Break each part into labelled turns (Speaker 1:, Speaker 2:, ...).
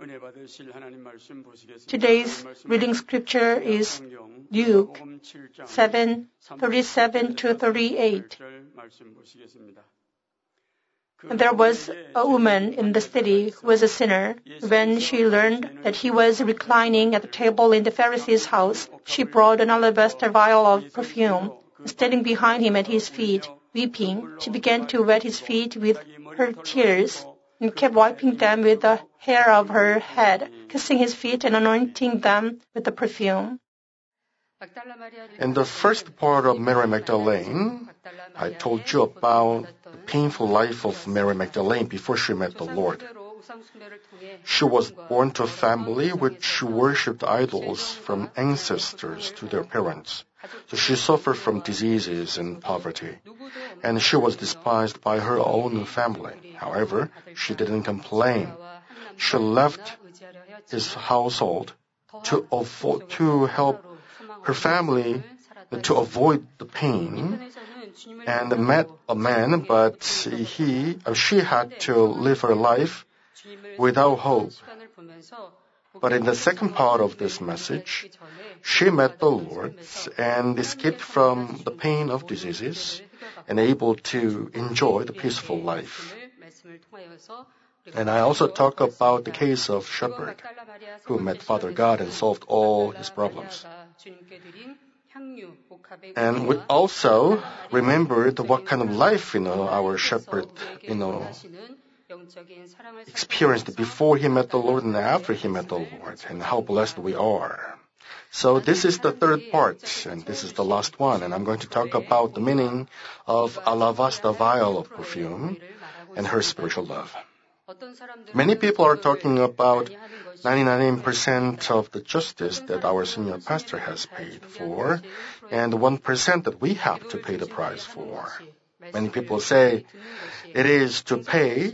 Speaker 1: Today's reading scripture is Luke 7:37-38. There was a woman in the city who was a sinner. When she learned that he was reclining at the table in the Pharisee's house, she brought an alabaster vial of perfume. Standing behind him at his feet, weeping, she began to wet his feet with her tears and kept wiping them with the hair of her head, kissing his feet and anointing them with the perfume.
Speaker 2: In the first part of Mary Magdalene, I told you about the painful life of Mary Magdalene before she met the Lord. She was born to a family which worshipped idols from ancestors to their parents. So she suffered from diseases and poverty, and she was despised by her own family. However, she didn't complain. She left his household to help her family to avoid the pain, and met a man, but she had to live her life without hope. But in the second part of this message, she met the Lord and escaped from the pain of diseases and able to enjoy the peaceful life. And I also talk about the case of shepherd who met Father God and solved all his problems. And we also remembered what kind of life, our shepherd, experienced before he met the Lord and after he met the Lord, and how blessed we are. So this is the third part, and this is the last one, and I'm going to talk about the meaning of alabaster vial of perfume and her spiritual love. Many people are talking about 99% of the justice that our senior pastor has paid for, and 1% that we have to pay the price for. Many people say it is to pay.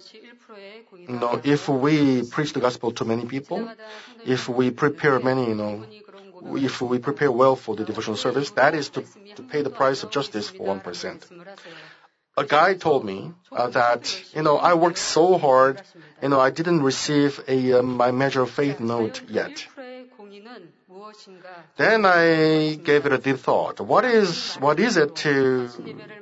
Speaker 2: If we preach the gospel to many people, if we prepare if we prepare well for the devotional service, that is to pay the price of justice for 1%. A guy told me that, I worked so hard, I didn't receive my measure of faith note yet. Then I gave it a deep thought. What is it to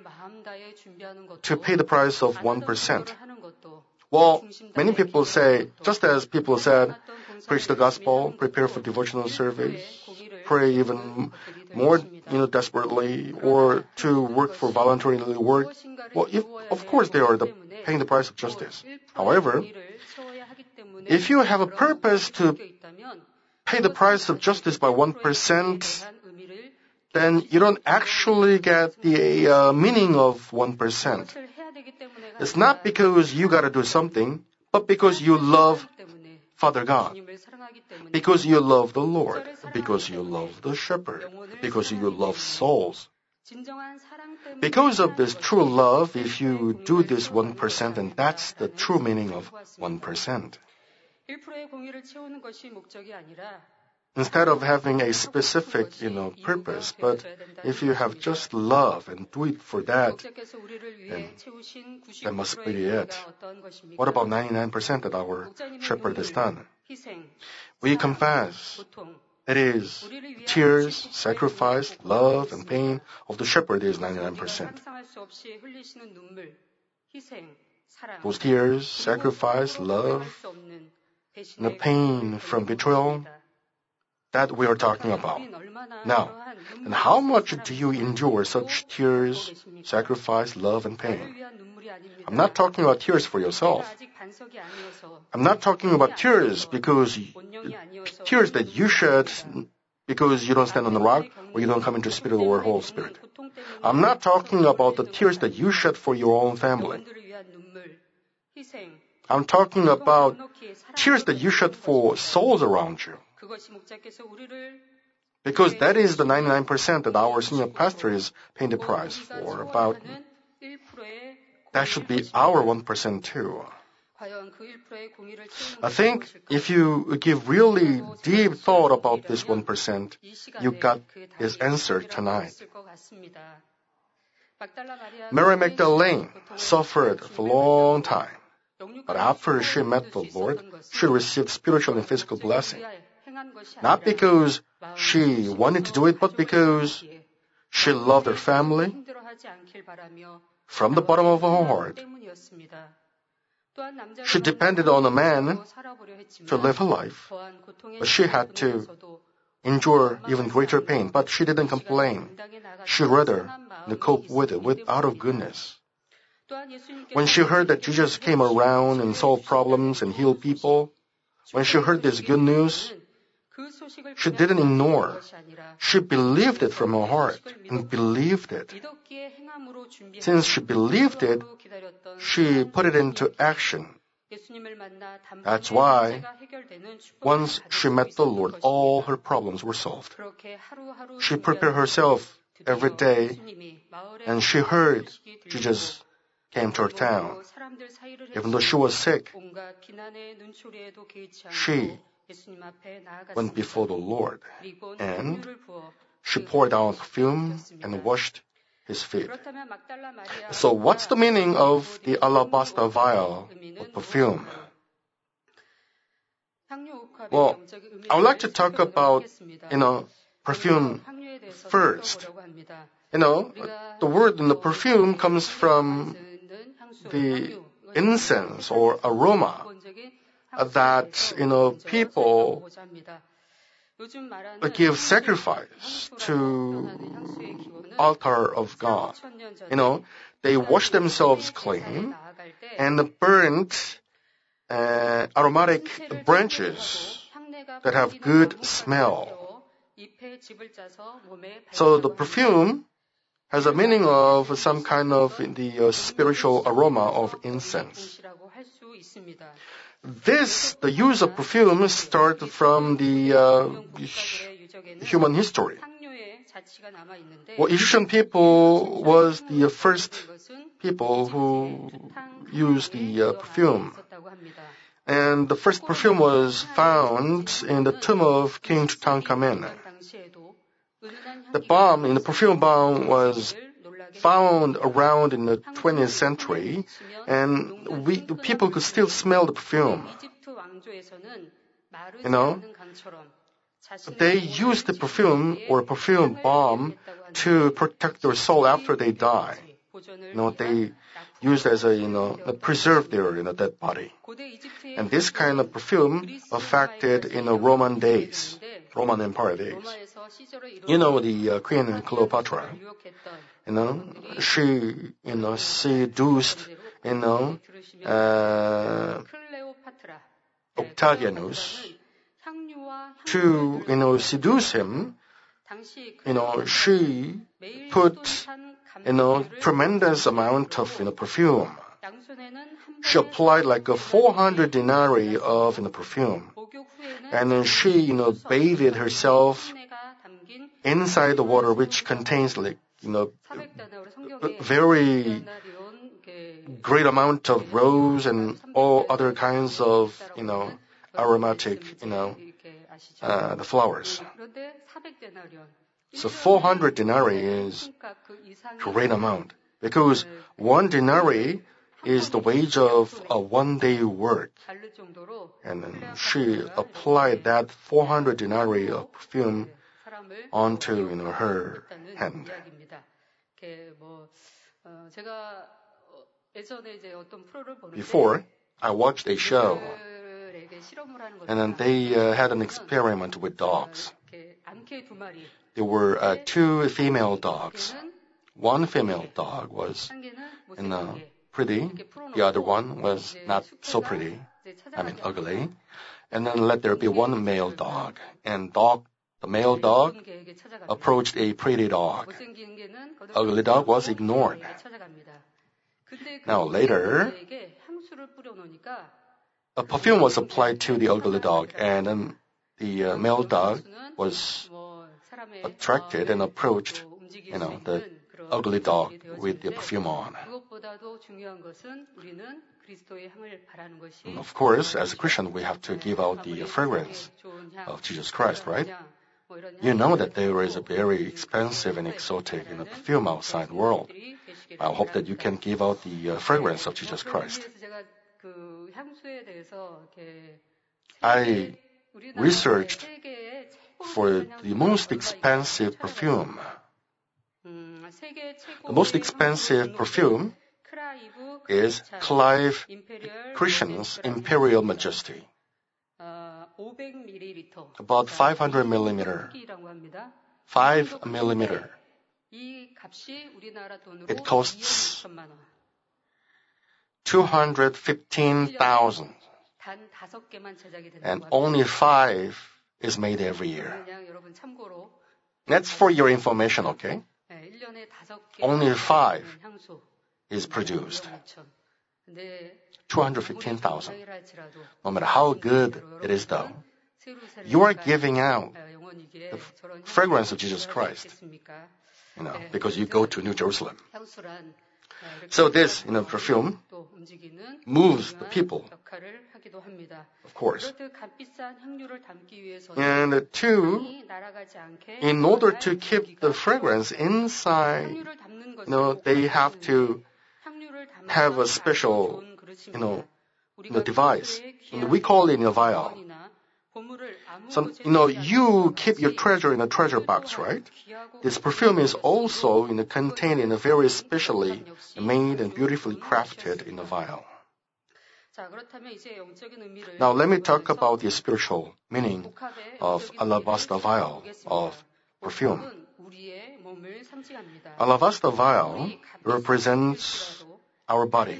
Speaker 2: pay the price of 1%? Well, many people say, just as people said, preach the gospel, prepare for devotional service, pray even more, desperately, or to work for voluntarily work. Well, of course they are paying the price of justice. However, if you have a purpose to pay the price of justice by 1%, then you don't actually get the meaning of 1%. It's not because you got to do something, but because you love Father God, because you love the Lord, because you love the shepherd, because you love souls. Because of this true love, if you do this 1%, then that's the true meaning of 1%. Instead of having a specific, purpose, but if you have just love and do it for that, then that must be it. What about 99% that our shepherd has done? We confess it is tears, sacrifice, love, and pain of the shepherd is 99%. Those tears, sacrifice, love, and the pain from betrayal, that we are talking about. Now, and how much do you endure such tears, sacrifice, love, and pain? I'm not talking about tears for yourself. I'm not talking about tears that you shed because you don't stand on the rock or you don't come into Spirit or Holy Spirit. I'm not talking about the tears that you shed for your own family. I'm talking about tears that you shed for souls around you. Because that is the 99% that our senior pastor is paying the price for. That should be our 1% too. I think if you give really deep thought about this 1%, you got his answer tonight. Mary Magdalene suffered for a long time. But after she met the Lord, she received spiritual and physical blessing. Not because she wanted to do it, but because she loved her family from the bottom of her heart. She depended on a man to live her life, but she had to endure even greater pain. But she didn't complain. She rather cope with it out of goodness. When she heard that Jesus came around and solved problems and healed people, when she heard this good news, she didn't ignore. She believed it from her heart and believed it. Since she believed it, she put it into action. That's why once she met the Lord, all her problems were solved. She prepared herself every day, and she heard Jesus came to her town. Even though she was sick, she went before the Lord, and she poured out perfume and washed his feet. So what's the meaning of the alabaster vial of perfume? Well, I would like to talk about, perfume first. The word in the perfume comes from the incense or aroma that, people give sacrifice to altar of God. They wash themselves clean and burnt aromatic branches that have good smell. So the perfume has a meaning of some kind of the spiritual aroma of incense. The use of perfume started from the human history. Well, Egyptian people was the first people who used the perfume. And the first perfume was found in the tomb of King Tutankhamen. The perfume bomb was found around in the 20th century, and people could still smell the perfume. They used the perfume or perfume bomb to protect their soul after they die. They used as a preserve their dead body. And this kind of perfume affected in the Roman Empire days. The Queen Cleopatra, she, seduced, Octavianus to, seduce him. She put, tremendous amount of, perfume. She applied like 400 denarii of, perfume. And then she, bathed herself inside the water, which contains very great amount of rose and all other kinds of, aromatic, the flowers. So 400 denarii is a great amount, because 1 denarii is the wage of a 1-day work. And then she applied that 400 denarii of perfume onto her hand. Before, I watched a show, and then they had an experiment with dogs. There were 2 female dogs. One female dog was pretty. The other one was not so pretty. Ugly. And then let there be 1 male dog. And the male dog approached a pretty dog. Ugly dog was ignored. Now later, a perfume was applied to the ugly dog, and then the male dog was attracted and approached, the ugly dog with the perfume on. And of course, as a Christian, we have to give out the fragrance of Jesus Christ, right? You know that there is a very expensive and exotic perfume outside the world. I hope that you can give out the fragrance of Jesus Christ. I researched for the most expensive perfume. The most expensive perfume is Clive Christian's Imperial Majesty. About 500 millimeter. 5 millimeter. It costs 215,000. And only 5 is made every year. That's for your information, okay? Only 5 is produced. 215,000. No matter how good it is though, you are giving out the fragrance of Jesus Christ, because you go to New Jerusalem. So this, perfume moves the people, of course. And two, in order to keep the fragrance inside, they have to have a special, device. And we call it a vial. So, you keep your treasure in a treasure box, right? This perfume is also contained in a very specially made and beautifully crafted in a vial. Now let me talk about the spiritual meaning of alabaster vial of perfume. Alabaster vial represents our body.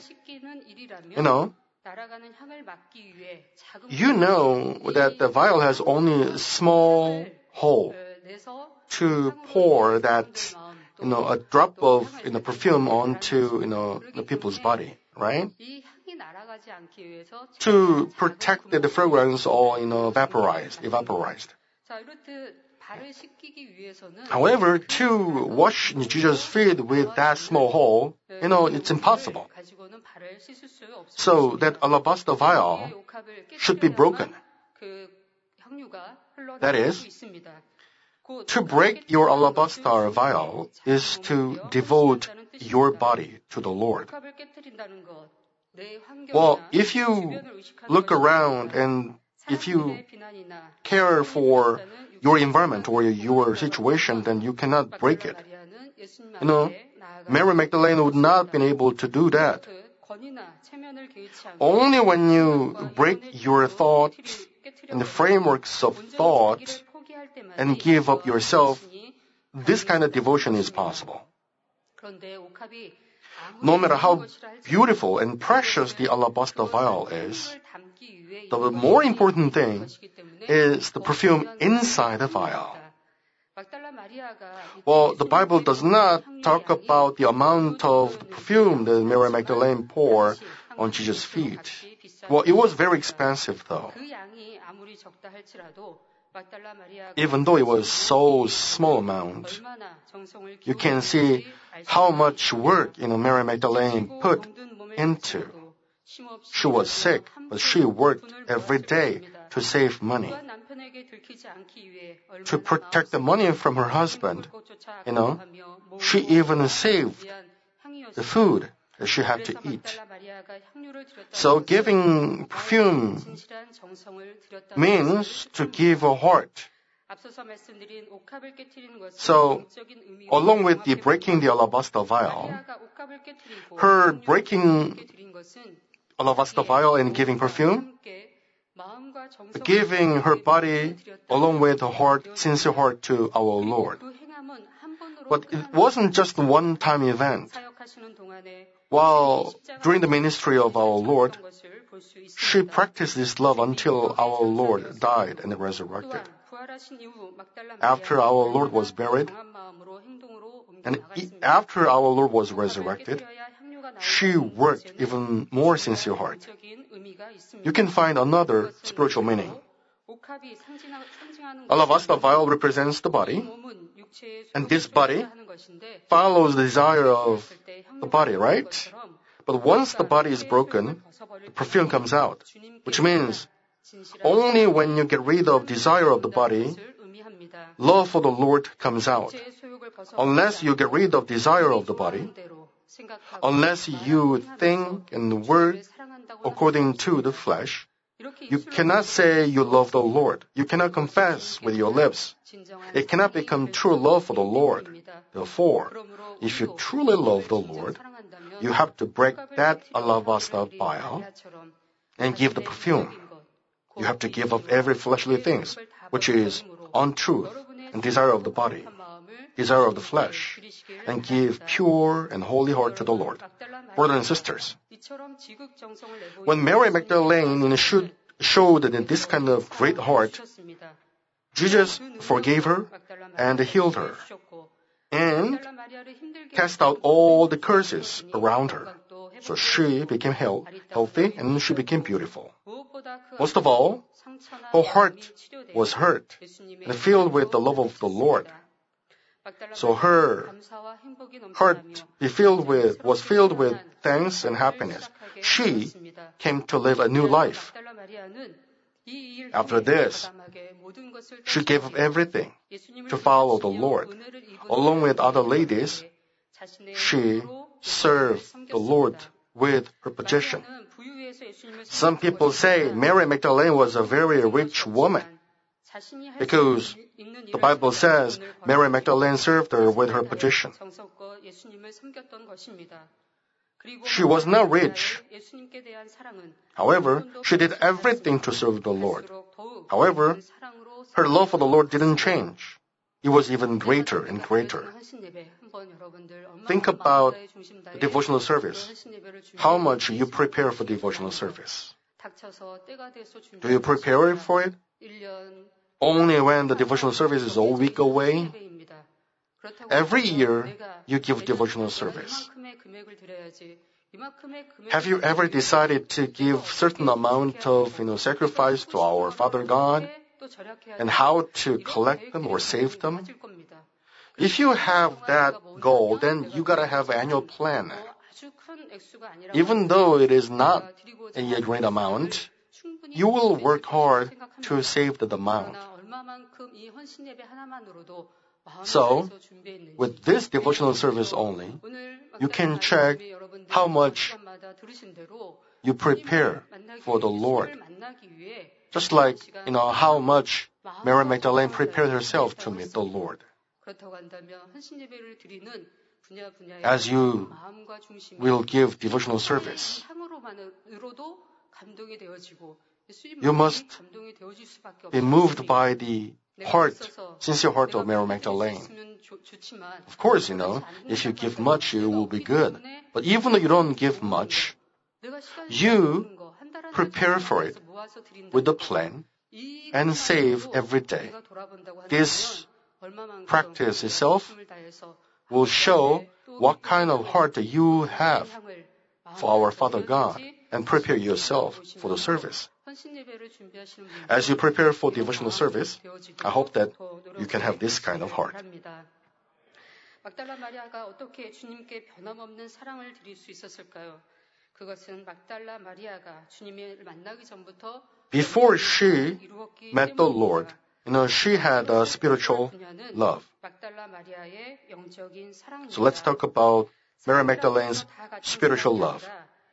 Speaker 2: You know that the vial has only a small hole to pour that, a drop of perfume onto, the people's body, right? To protect the fragrance or, evaporized. However, to wash Jesus' feet with that small hole, it's impossible. So that alabaster vial should be broken. That is, to break your alabaster vial is to devote your body to the Lord. Well, if you look around and if you care for your environment or your situation, then you cannot break it. Mary Magdalene would not have been able to do that. Only when you break your thoughts and the frameworks of thought and give up yourself, this kind of devotion is possible. No matter how beautiful and precious the alabaster vial is, the more important thing is the perfume inside the vial. Well, the Bible does not talk about the amount of the perfume that Mary Magdalene poured on Jesus' feet. Well, it was very expensive though. Even though it was so small amount, you can see how much work Mary Magdalene put into. She was sick, but she worked every day to save money. To protect the money from her husband, she even saved the food that she had to eat. So giving perfume means to give a heart. So, along with the breaking the alabaster vial, her breaking alabaster vial and giving perfume, giving her body along with her heart, sincere heart to our Lord. But it wasn't just a one-time event. While during the ministry of our Lord, she practiced this love until our Lord died and resurrected. After our Lord was buried, and after our Lord was resurrected, she worked even more sincere heart. You can find another spiritual meaning. Alabaster vial represents the body, and this body follows the desire of the body, right? But once the body is broken, the perfume comes out, which means only when you get rid of desire of the body, love for the Lord comes out. Unless you get rid of desire of the body, unless you think and work according to the flesh, you cannot say you love the Lord. You cannot confess with your lips. It cannot become true love for the Lord. Therefore, if you truly love the Lord, you have to break that alabasta vial and give the perfume. You have to give up every fleshly things, which is untruth and desire of the body, desire of the flesh, and give pure and holy heart to the Lord. Brothers and sisters, when Mary Magdalene showed this kind of great heart, Jesus forgave her and healed her and cast out all the curses around her. So she became healthy and she became beautiful. Most of all, her heart was hurt and filled with the love of the Lord. So her heart was filled with thanks and happiness. She came to live a new life. After this, she gave up everything to follow the Lord. Along with other ladies, she served the Lord with her possession. Some people say Mary Magdalene was a very rich woman because the Bible says Mary Magdalene served her with her possession. She was not rich. However, she did everything to serve the Lord. However, her love for the Lord didn't change. It was even greater and greater. Think about the devotional service. How much you prepare for devotional service? Do you prepare for it? Only when the devotional service is a week away? Every year, you give devotional service. Have you ever decided to give certain amount of sacrifice to our Father God and how to collect them or save them? If you have that goal, then you gotta have an annual plan. Even though it is not a great amount, you will work hard to save the amount. So, with this devotional service only, you can check how much you prepare for the Lord. Just like, how much Mary Magdalene prepared herself to meet the Lord. As you will give devotional service, you must be moved by the sincere heart of Mary Magdalene. Of course, if you give much, it will be good. But even though you don't give much, you prepare for it with the plan and save every day. This practice itself will show what kind of heart you have for our Father God and prepare yourself for the service. As you prepare for devotional service, I hope that you can have this kind of heart. Before she met the Lord, she had a spiritual love. So let's talk about Mary Magdalene's spiritual love.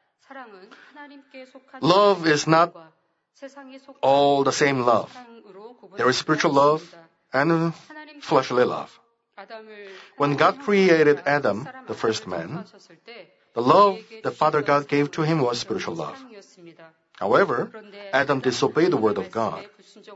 Speaker 2: Love is not all the same love. There is spiritual love and fleshly love. When God created Adam, the first man, the love that Father God gave to him was spiritual love. However, Adam disobeyed the word of God,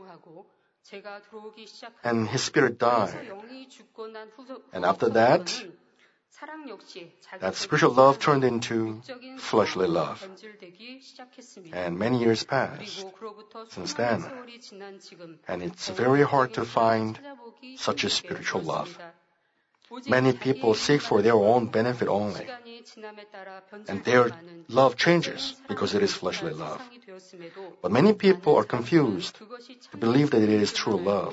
Speaker 2: and his spirit died. And after that, that spiritual love turned into fleshly love. And many years passed since then. And it's very hard to find such a spiritual love. Many people seek for their own benefit only. And their love changes because it is fleshly love. But many people are confused to believe that it is true love.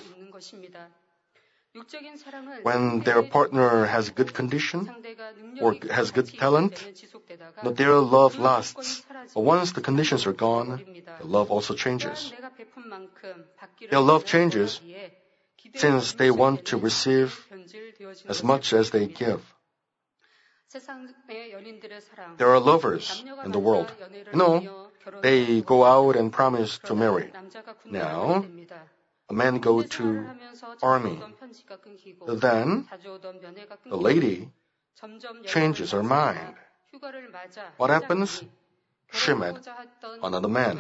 Speaker 2: When their partner has good condition or has good talent, their love lasts. But once the conditions are gone, the love also changes. Their love changes since they want to receive as much as they give. There are lovers in the world. They go out and promise to marry. Now, a man goes to army. Then, the lady changes her mind. What happens? She met another man.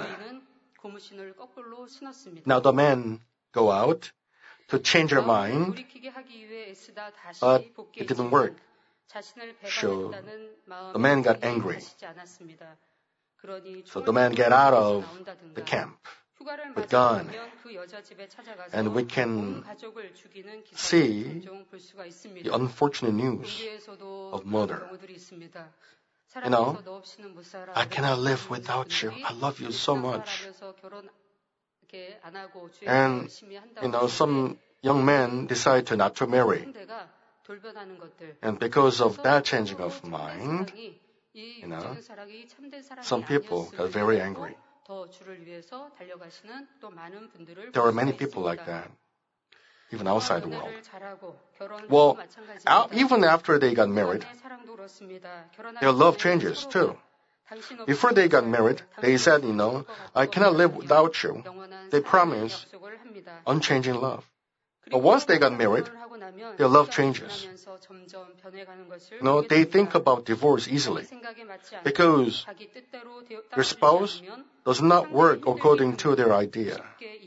Speaker 2: Now the man go out to change her mind, but it didn't work. So the man got angry. So the man got out of the camp with gun. And we can see the unfortunate news of murder. I cannot live without you. I love you so much. And, some young men decide to not to marry. And because of that changing of mind, some people got very angry. There are many people like that, even outside the world. Well, even after they got married, their love changes too. Before they got married, they said, I cannot live without you. They promised unchanging love. But once they got married, their love changes. They think about divorce easily because their spouse does not work according to their idea.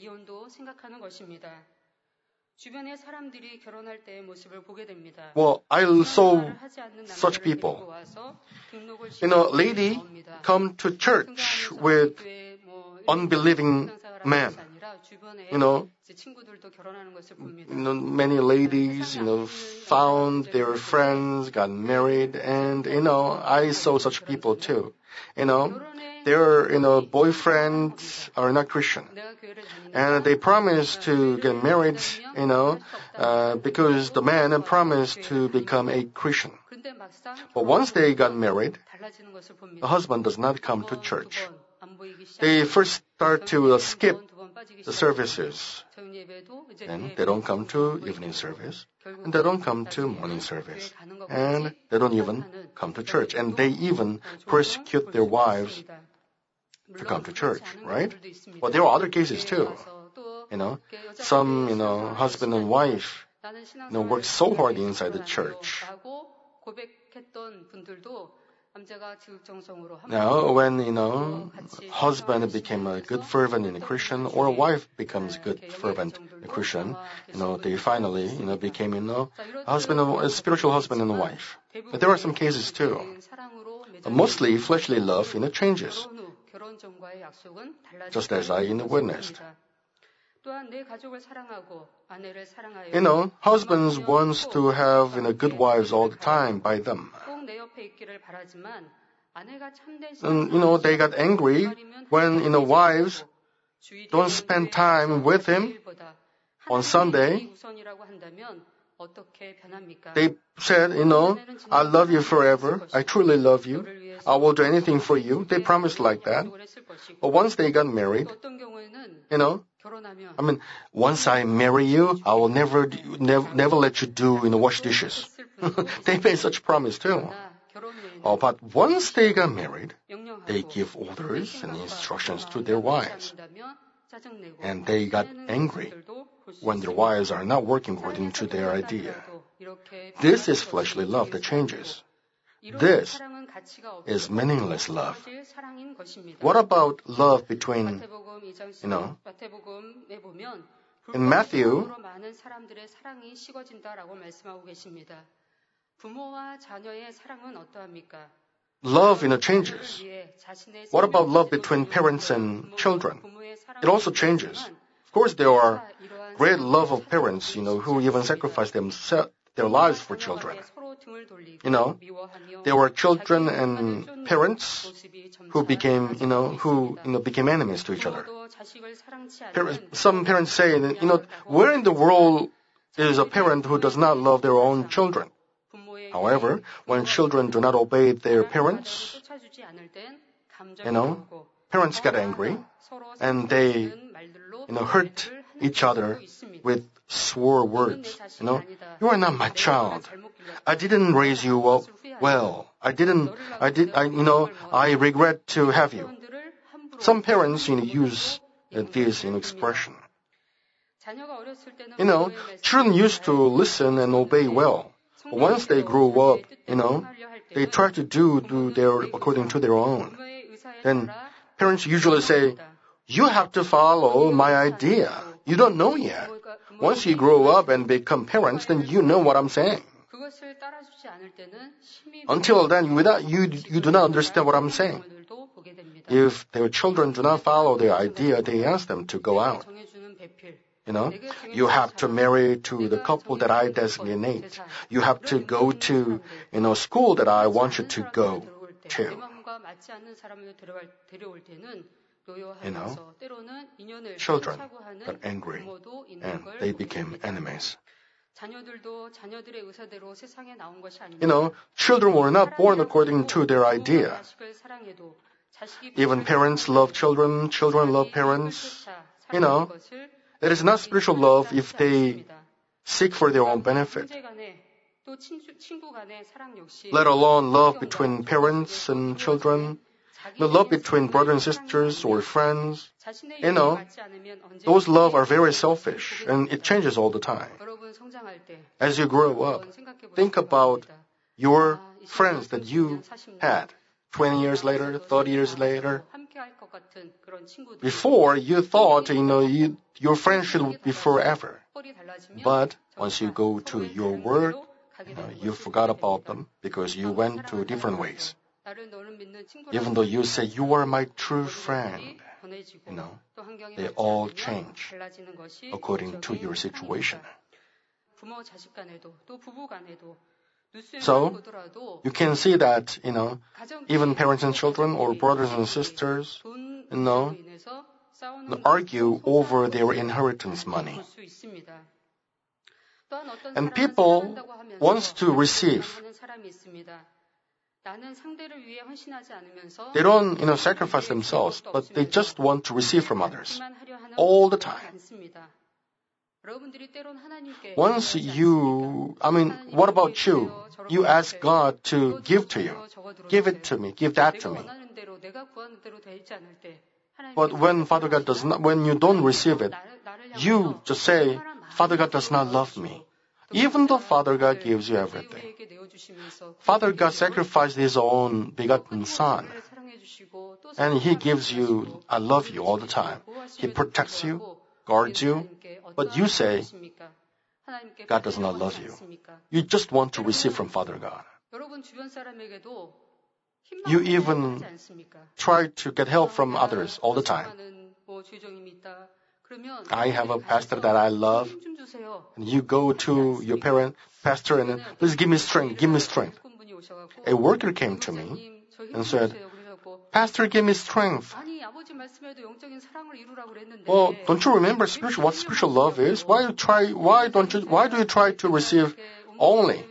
Speaker 2: Well, I saw such people. Lady come to church with unbelieving man. Many ladies, found their friends, got married, and, I saw such people too. Their, boyfriends are not Christian. And they promise to get married, because the man promised to become a Christian. But once they got married, the husband does not come to church. They first start to skip the services. Then they don't come to evening service, and they don't come to morning service, and they don't even come to church. And they even persecute their wives to come to church, right? But there are other cases too. Some, husband and wife, work so hard inside the church. Now, when, husband became a good fervent in a Christian, or a wife becomes a good fervent in a Christian, they finally, became, a spiritual husband and a wife. But there are some cases too. Mostly fleshly love, changes. Just as I, witnessed. Husbands wants to have, good wives all the time by them. And, they got angry when, wives don't spend time with him on Sunday. They said, I love you forever. I truly love you. I will do anything for you. They promised like that. But once they got married, once I marry you, I will never let you do, wash dishes. They made such promise too. But once they got married, they give orders and instructions to their wives. And they got angry when their wives are not working according to their idea. This is fleshly love that changes. This is meaningless love. What about love between, in Matthew, love, changes. What about love between parents and children? It also changes. Of course, there are great love of parents, who even sacrifice their lives for children. There were children and parents who became, became enemies to each other. Some parents say, where in the world is a parent who does not love their own children? However, when children do not obey their parents, parents get angry and they, hurt each other with swore words. You are not my child. I didn't raise you up well. I regret to have you. Some parents, use this expression. Children used to listen and obey well. Once they grow up, they try to do according to their own. Then parents usually say, you have to follow my idea. You don't know yet. Once you grow up and become parents, then you know what I'm saying. Until then, you do not understand what I'm saying. If their children do not follow their idea, they ask them to go out. You have to marry to the couple that I designate. You have to go to, school that I want you to go to. Children got angry and they became enemies. Children were not born according to their idea. Even parents love children, children love parents. It is not spiritual love if they seek for their own benefit. Let alone love between parents and children, the love between brothers and sisters or friends. Those love are very selfish and it changes all the time. As you grow up, think about your friends that you had 20 years later, 30 years later. Before, you thought, your friends should be forever. But once you go to your work, you forgot about them because you went to different ways. Even though you say, you are my true friend, they all change according to your situation. So, you can see that, even parents and children or brothers and sisters, argue over their inheritance money. And people want to receive. They don't, sacrifice themselves, but they just want to receive from others all the time. Once what about you? You ask God to give to you. Give it to me. Give that to me. But when you don't receive it, you just say, Father God does not love me. Even though Father God gives you everything. Father God sacrificed His own begotten Son. And He gives you, I love you all the time. He protects you, guards you. But you say, God does not love you. You just want to receive from Father God. You even try to get help from others all the time. I have a pastor that I love. And you go to your pastor, and please give me strength, give me strength. A worker came to me and said, Pastor, give me strength. Well, don't you remember what spiritual love is? Why do you try to receive only?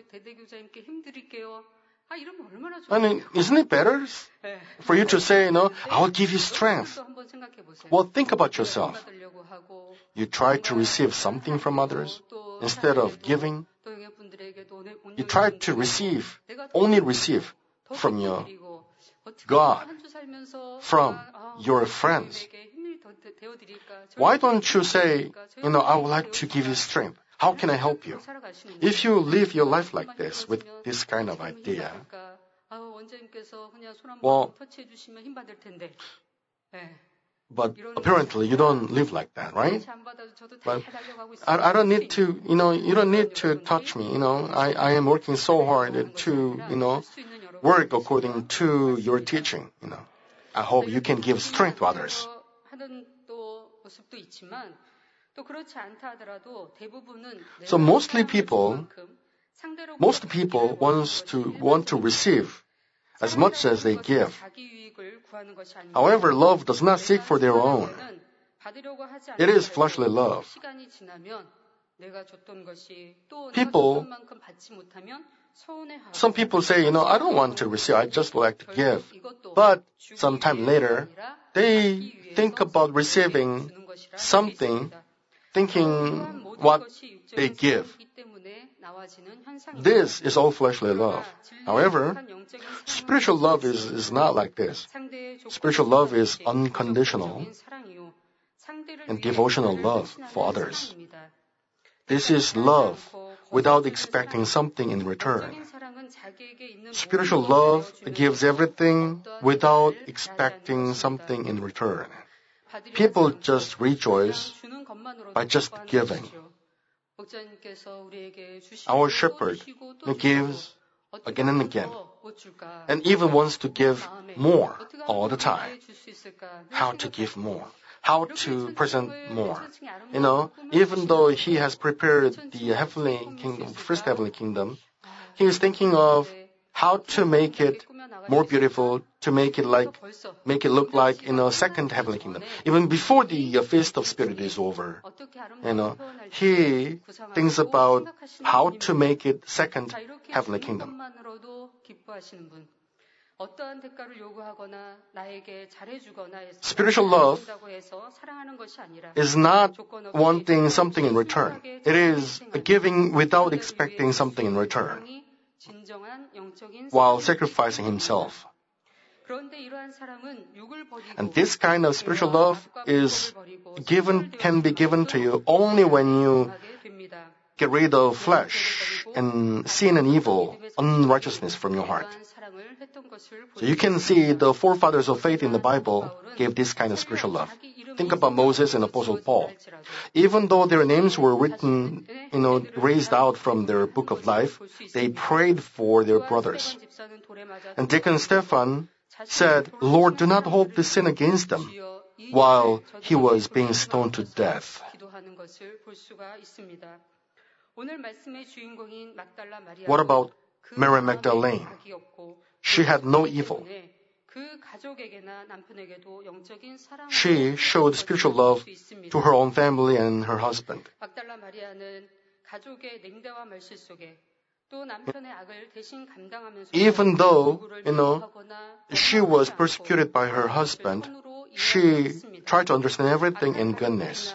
Speaker 2: Isn't it better for you to say, I will give you strength? Well, think about yourself. You try to receive something from others instead of giving. You try to only receive from your God, from your friends. Why don't you say, I would like to give you strength. How can I help you? If you live your life like this, with this kind of idea, well, but apparently you don't live like that, right? But I don't need to, you don't need to touch me, I am working so hard to, work according to your teaching, I hope you can give strength to others. So most people want to receive as much as they give. However, love does not seek for their own. It is fleshly love. Some people say, I don't want to receive, I just like to give. But sometime later, they think about receiving something, thinking what they give. This is all fleshly love. However, spiritual love is not like this. Spiritual love is unconditional and devotional love for others. This is love without expecting something in return. Spiritual love gives everything without expecting something in return. People just rejoice by just giving. Our shepherd gives again and again, and even wants to give more all the time. How to give more? How to present more? Even though he has prepared the heavenly kingdom, first heavenly kingdom, he is thinking of how to make it more beautiful, to make it look like in a second heavenly kingdom. Even before the Feast of Spirit is over, he thinks about how to make it second heavenly kingdom. Spiritual love is not wanting something in return. It is giving without expecting something in return, while sacrificing himself. And this kind of spiritual love can be given to you only when you get rid of flesh and sin and evil, unrighteousness from your heart. So you can see the forefathers of faith in the Bible gave this kind of spiritual love. Think about Moses and Apostle Paul. Even though their names were written, raised out from their book of life, they prayed for their brothers. And Deacon Stephan said, "Lord, do not hold this sin against them," while he was being stoned to death. What about Mary Magdalene? She had no evil. She showed spiritual love to her own family and her husband. Even though, she was persecuted by her husband, she tried to understand everything in goodness.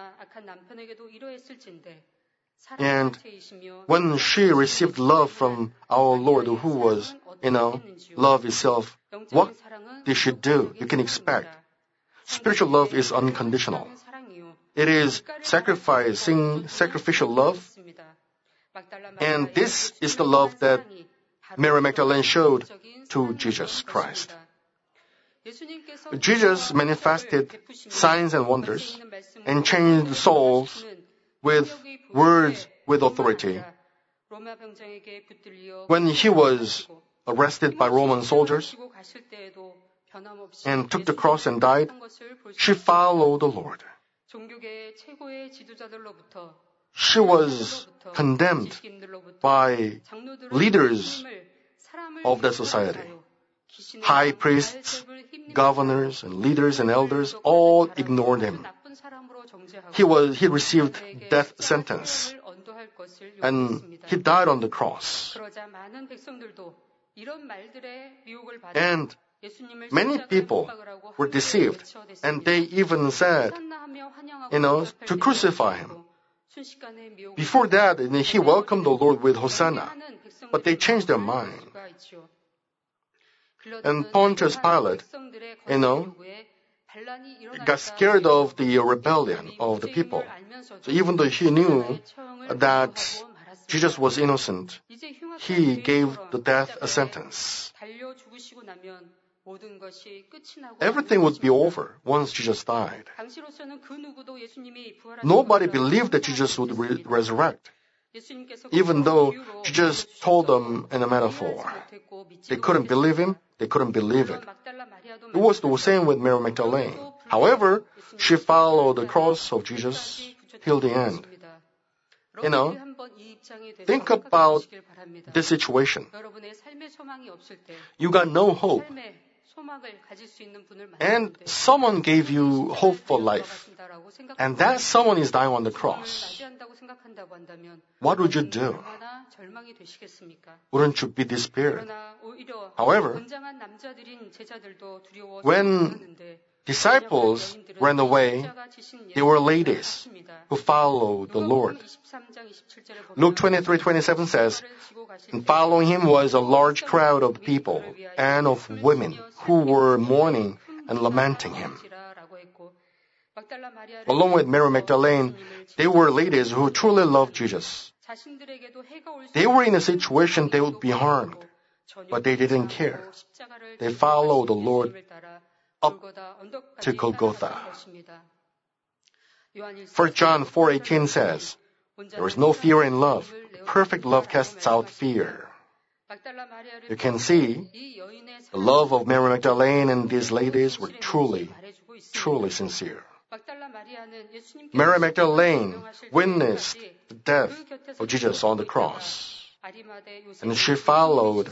Speaker 2: And when she received love from our Lord, who was, love itself, what did she do? You can expect. Spiritual love is unconditional. It is sacrificial love. And this is the love that Mary Magdalene showed to Jesus Christ. Jesus manifested signs and wonders and changed souls with words with authority. When he was arrested by Roman soldiers and took the cross and died, she followed the Lord. She was condemned by leaders of the society. High priests, governors, and leaders and elders all ignored him. He received death sentence, and he died on the cross. And many people were deceived, and they even said, to crucify him. Before that, he welcomed the Lord with Hosanna, but they changed their mind. And Pontius Pilate, got scared of the rebellion of the people. So even though he knew that Jesus was innocent, he gave the death sentence. Everything would be over once Jesus died. Nobody believed that Jesus would resurrect, even though Jesus told them in a metaphor. They couldn't believe him, they couldn't believe it. It was the same with Mary Magdalene. However, she followed the cross of Jesus till the end. Think about this situation. You got no hope, and someone gave you hope for life, and that someone is dying on the cross. What would you do? Wouldn't you be despaired? However, when disciples ran away, they were ladies who followed the Lord. Luke 23:27 says, and following him was a large crowd of people and of women who were mourning and lamenting him. Along with Mary Magdalene, they were ladies who truly loved Jesus. They were in a situation they would be harmed, but they didn't care. They followed the Lord up to Golgotha. 1 John 4:18 says, there is no fear in love. Perfect love casts out fear. You can see the love of Mary Magdalene and these ladies were truly sincere. Mary Magdalene witnessed the death of Jesus on the cross, and she followed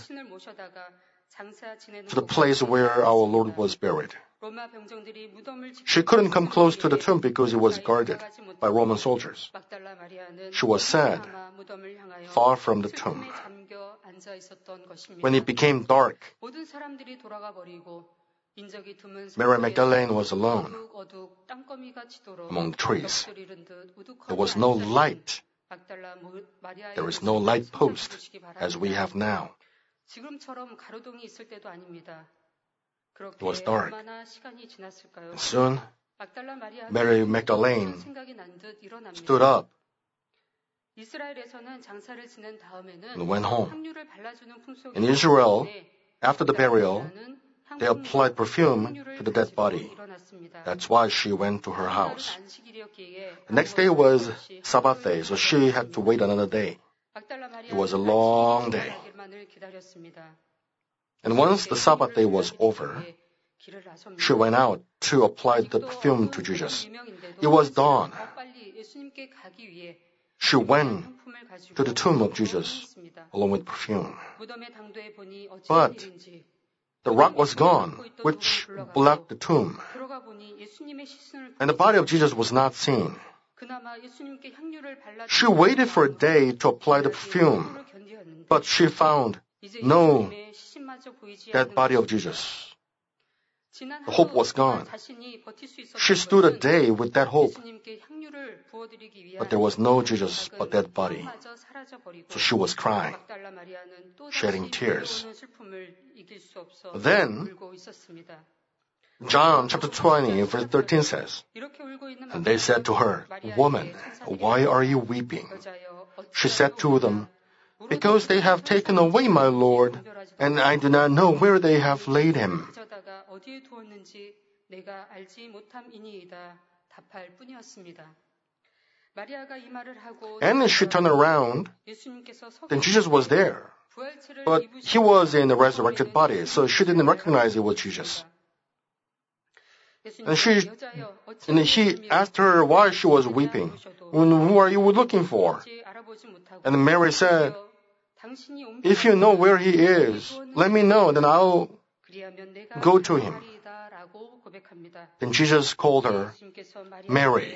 Speaker 2: to the place where our Lord was buried. She couldn't come close to the tomb because it was guarded by Roman soldiers. She was sad, far from the tomb. When it became dark, Mary Magdalene was alone among the trees. There was no light. There is no light post as we have now. It was dark. And soon, Mary Magdalene stood up and went home. In Israel, after the burial, they applied perfume to the dead body. That's why she went to her house. The next day was Sabbath day, so she had to wait another day. It was a long day. And once the Sabbath day was over, she went out to apply the perfume to Jesus. It was dawn. She went to the tomb of Jesus along with perfume. But the rock was gone, which blocked the tomb. And the body of Jesus was not seen. She waited for a day to apply the perfume, but she found no dead body of Jesus. The hope was gone. She stood a day with that hope, but there was no Jesus but dead body. So she was crying, shedding tears. Then, John chapter 20, verse 13 says, and they said to her, woman, why are you weeping? She said to them, because they have taken away my Lord, and I do not know where they have laid him. And she turned around, then Jesus was there. But he was in a resurrected body, so she didn't recognize it was Jesus. And he asked her why she was weeping. Who are you looking for? And Mary said, if you know where he is, let me know, then I'll go to him. Then Jesus called her Mary.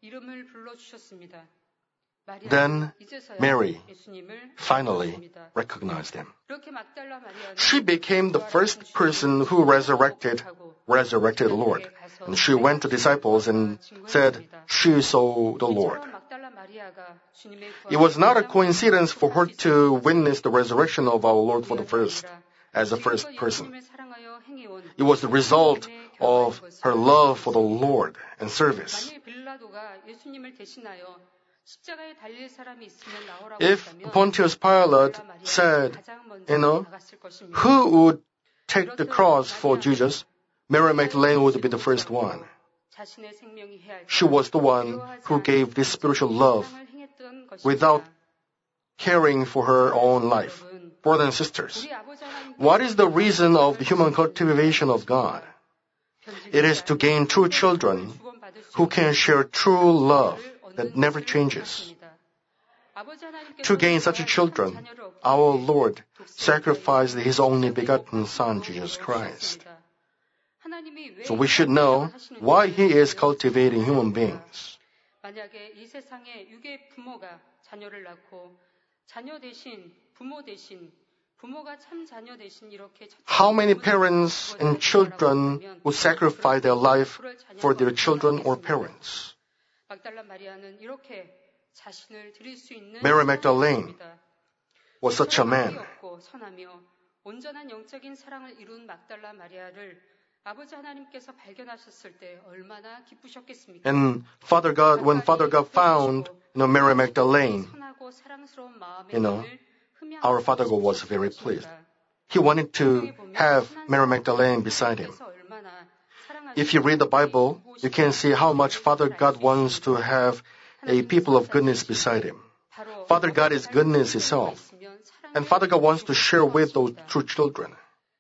Speaker 2: Then Mary finally recognized him. She became the first person who resurrected the Lord. And she went to disciples and said she saw the Lord. It was not a coincidence for her to witness the resurrection of our Lord as the first person. It was the result of her love for the Lord and service. If Pontius Pilate said, who would take the cross for Jesus, Mary Magdalene would be the first one. She was the one who gave this spiritual love without caring for her own life. Brothers and sisters, what is the reason of the human cultivation of God? It is to gain true children who can share true love that never changes. To gain such children, our Lord sacrificed His only begotten Son, Jesus Christ. So we should know why He is cultivating human beings. How many parents and children would sacrifice their life for their children or parents? Mary Magdalene was such a man.
Speaker 3: 온전한 영적인 사랑을 이룬 막달라 마리아를 아버지 하나님께서 발견하셨을 때 얼마나 기쁘셨겠습니까?
Speaker 2: And when Father God found, Mary Magdalene, our Father God was very pleased. He wanted to have Mary Magdalene beside him. If you read the Bible, you can see how much Father God wants to have a people of goodness beside him. Father God is goodness itself. And Father God wants to share with those true children.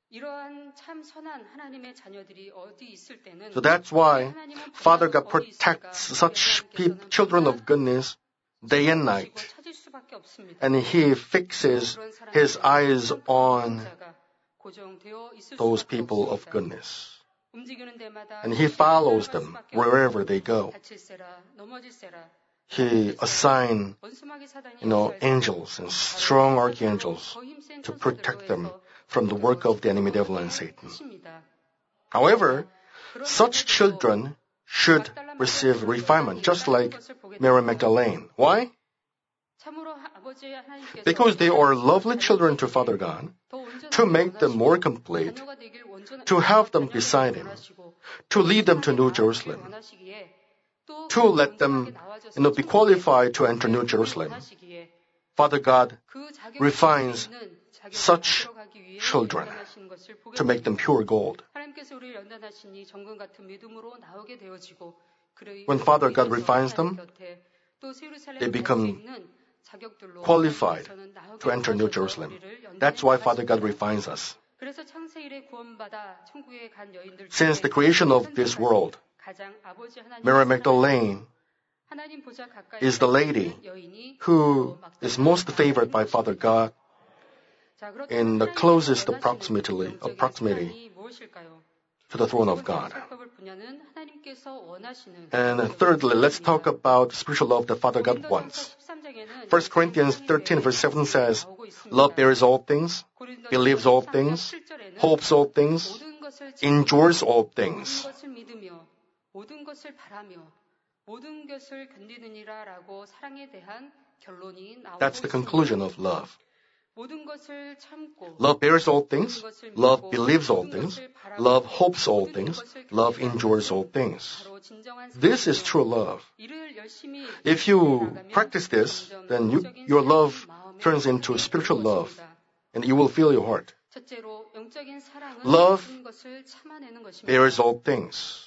Speaker 2: So that's why Father God protects such children of goodness day and night. And He fixes His eyes on those people of goodness. And He follows them wherever they go. He assigned, angels and strong archangels to protect them from the work of the enemy devil and Satan. However, such children should receive refinement, just like Mary Magdalene. Why? Because they are lovely children to Father God, to make them more complete, to have them beside Him, to lead them to New Jerusalem, to let them be qualified to enter New Jerusalem. Father God refines such children to make them pure gold. When Father God refines them, they become qualified to enter New Jerusalem. That's why Father God refines us. Since the creation of this world, Mary Magdalene is the lady who is most favored by Father God in the closest proximity to the throne of God. And thirdly, let's talk about spiritual love that Father God wants. 1 Corinthians 13 verse 7 says, love bears all things, believes all things, hopes all things, endures all things. That's the conclusion of love. Love bears all things, love believes all things, love hopes all things, love endures all things. This is true love. If you practice this, then your love turns into spiritual love, and you will feel your heart. Love bears all things.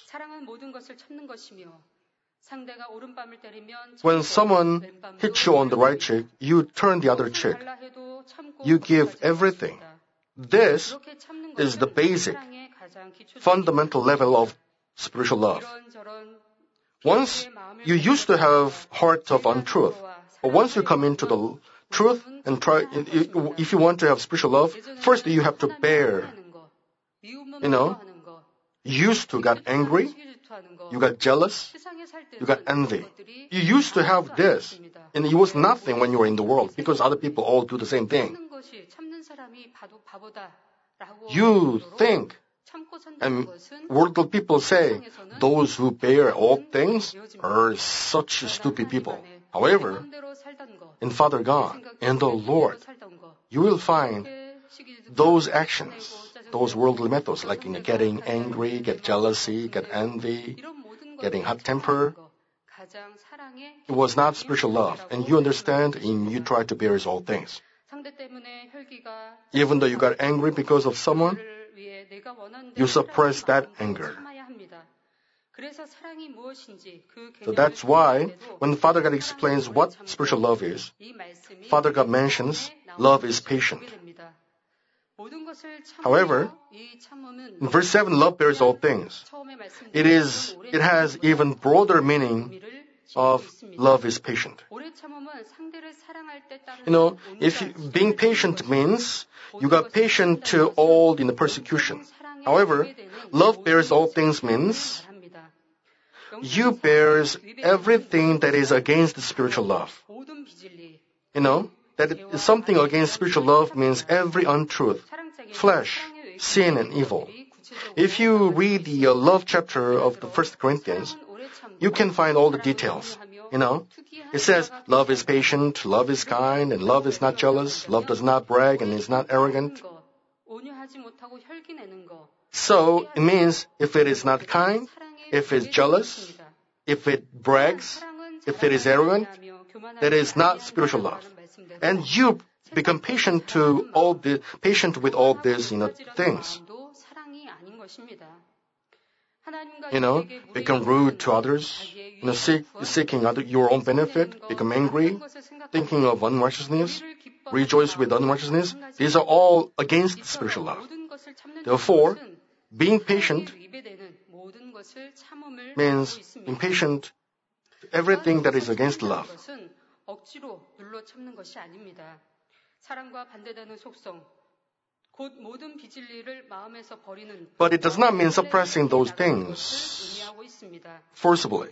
Speaker 2: When someone hits you on the right cheek, you turn the other cheek. You give everything. This is the basic, fundamental level of spiritual love. Once you used to have heart of untruth, but once you come into the truth and try, if you want to have spiritual love, first you have to bear. You used to get angry, you got jealous, you got envy. You used to have this, and it was nothing when you were in the world because other people all do the same thing. You think, and worldly people say, those who bear all things are such stupid people. However, in Father God and the Lord, you will find those actions, those worldly methods, like getting angry, get jealousy, get envy, getting hot temper. It was not spiritual love, and you understand, and you try to bear all things. Even though you got angry because of someone, you suppress that anger. So that's why, when Father God explains what spiritual love is, Father God mentions love is patient. However, in verse 7, love bears all things. It has even broader meaning of love is patient. Being patient means you got patient to all in the persecution. However, love bears all things means you bears everything that is against the spiritual love. that something against spiritual love means every untruth, flesh, sin, and evil. If you read the love chapter of the 1 Corinthians, you can find all the details. It says, love is patient, love is kind, and love is not jealous, love does not brag and is not arrogant. So, it means if it is not kind, if it's jealous, if it brags, if it is arrogant, that is not spiritual love. And you become patient with all these things. Become rude to others, seeking your own benefit, become angry, thinking of unrighteousness, rejoice with unrighteousness. These are all against spiritual love. Therefore, being patient means being patient to everything that is against love. But it does not mean suppressing those things forcibly.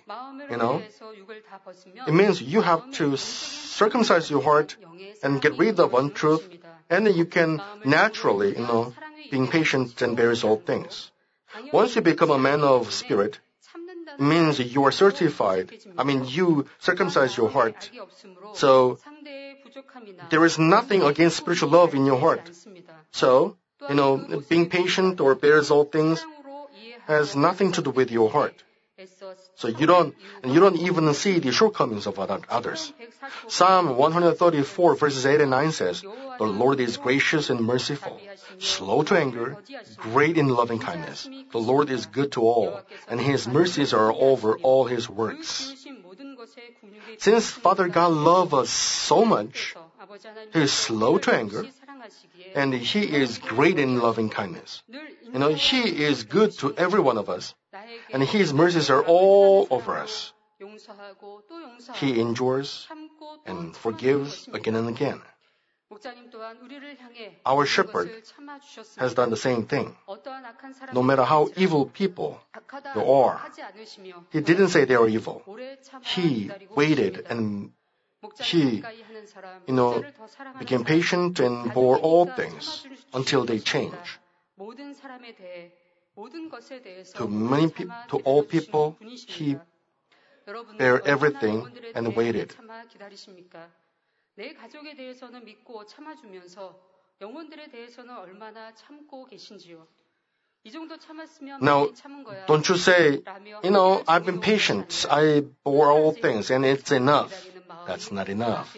Speaker 2: It means you have to circumcise your heart and get rid of untruth, and then you can naturally, being patient and bears all things. Once you become a man of spirit, it means you are certified. You circumcise your heart. So, there is nothing against spiritual love in your heart. So, being patient or bears all things has nothing to do with your heart. So you don't even see the shortcomings of others. Psalm 134 verses 8 and 9 says, "The Lord is gracious and merciful, slow to anger, great in loving kindness. The Lord is good to all, and His mercies are over all His works." Since Father God loves us so much, He is slow to anger, and He is great in loving kindness. He is good to every one of us, and His mercies are all over us. He endures and forgives again and again. Our shepherd has done the same thing. No matter how evil people they are, He didn't say they are evil. He waited and He, became patient and bore all things until they change. To all people, He bare everything and waited. Now, don't you say, I've been patient, I bore all things, and it's enough. That's not enough.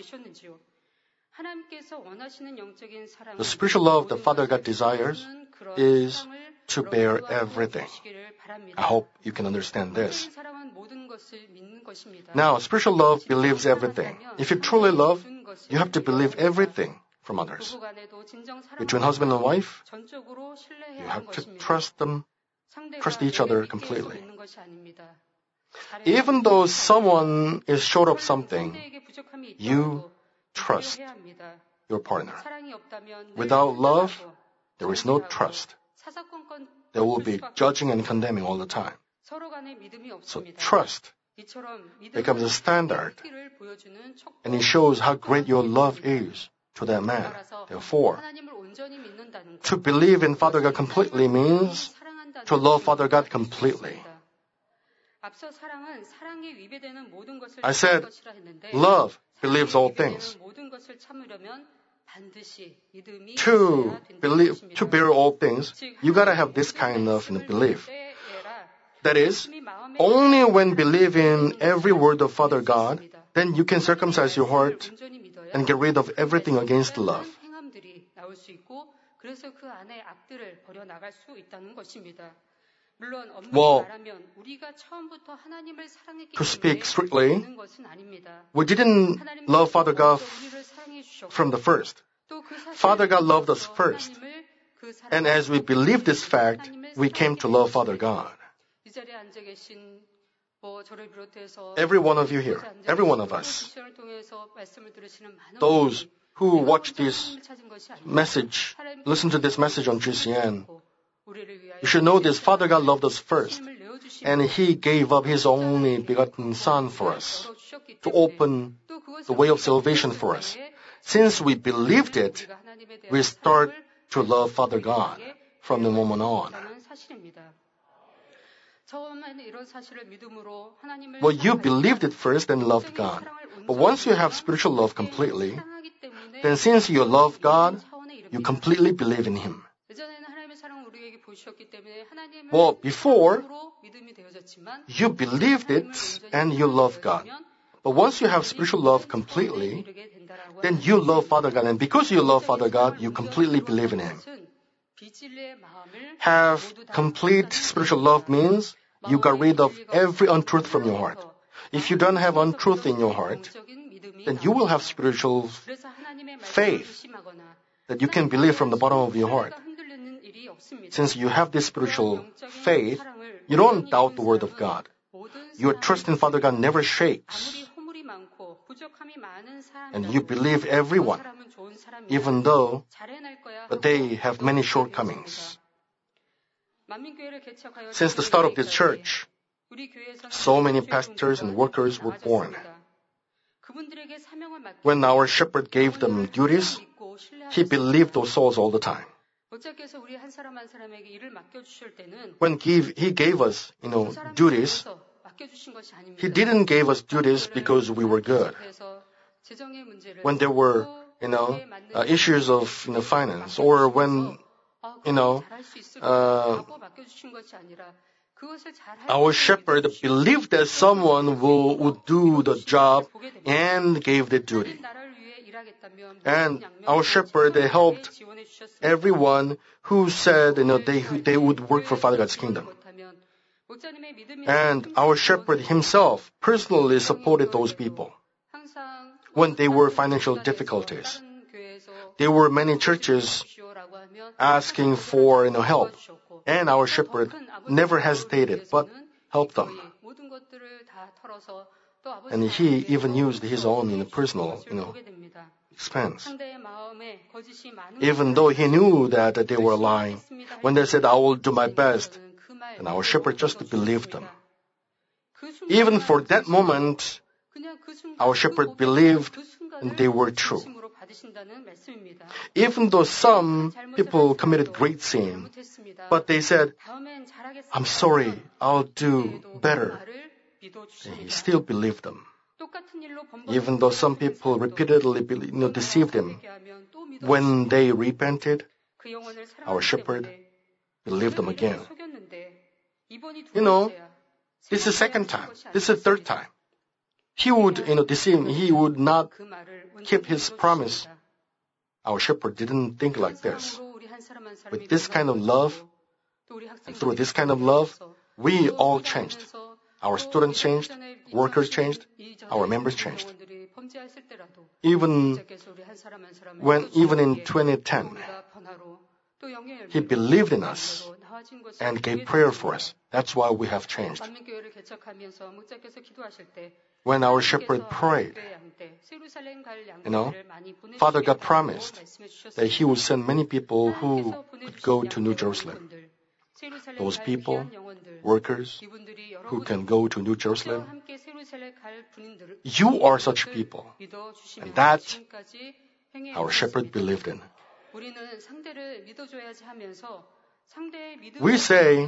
Speaker 2: The spiritual love that Father God desires is to bear everything. I hope you can understand this. Now, spiritual love believes everything. If you truly love, you have to believe everything from others. Between husband and wife, you have to trust each other completely. Even though someone is short of something, you trust your partner. Without love, there is no trust. There will be judging and condemning all the time. So trust becomes a standard, and it shows how great your love is to that man. Therefore, to believe in Father God completely means to love Father God completely. I said, love believes all things. To bear all things, you gotta have this kind of belief. That is, only when believe in every word of Father God, then you can circumcise your heart and get rid of everything against love. Well, to speak strictly, we didn't love Father God from the first. Father God loved us first. And as we believe this fact, we came to love Father God. Every one of you here, every one of us, those who watch this message, listen to this message on GCN, you should know this, Father God loved us first, and He gave up His only begotten Son for us, to open the way of salvation for us. Since we believed it, we start to love Father God from the moment on. Well, you believed it first and loved God. But once you have spiritual love completely, then since you love God, you completely believe in Him. Well, before, you believed it and you love God. But once you have spiritual love completely, then you love Father God. And because you love Father God, you completely believe in Him. Have complete spiritual love means you got rid of every untruth from your heart. If you don't have untruth in your heart, then you will have spiritual faith that you can believe from the bottom of your heart. Since you have this spiritual faith, you don't doubt the Word of God. Your trust in Father God never shakes. And you believe everyone, even though they have many shortcomings. Since the start of this church, so many pastors and workers were born. When our shepherd gave them duties, he believed those souls all the time. When he gave us, duties, he didn't give us duties because we were good. When there were, issues of, finance, or when, our shepherd believed that someone would do the job and gave the duty. And our shepherd helped everyone who said, they would work for Father God's kingdom. And our shepherd himself personally supported those people when there were financial difficulties. There were many churches asking for help, and our shepherd never hesitated but helped them. And he even used his own personal expense. Even though he knew that they were lying, when they said, "I will do my best," and our shepherd just believed them. Even for that moment, our shepherd believed they were true. Even though some people committed great sin, but they said, "I'm sorry, I'll do better," and he still believed them. Even though some people repeatedly deceived him, when they repented, our shepherd believed them again. This is the second time. This is the third time. He would, deceive him. He would not keep his promise. Our shepherd didn't think like this. With this kind of love, and through this kind of love, we all changed. Our students changed, workers changed, our members changed. Even in 2010, he believed in us and gave prayer for us. That's why we have changed. When our shepherd prayed, Father God promised that he would send many people who could go to New Jerusalem. Those people, workers, who can go to New Jerusalem. You are such people. And that our shepherd believed in. We say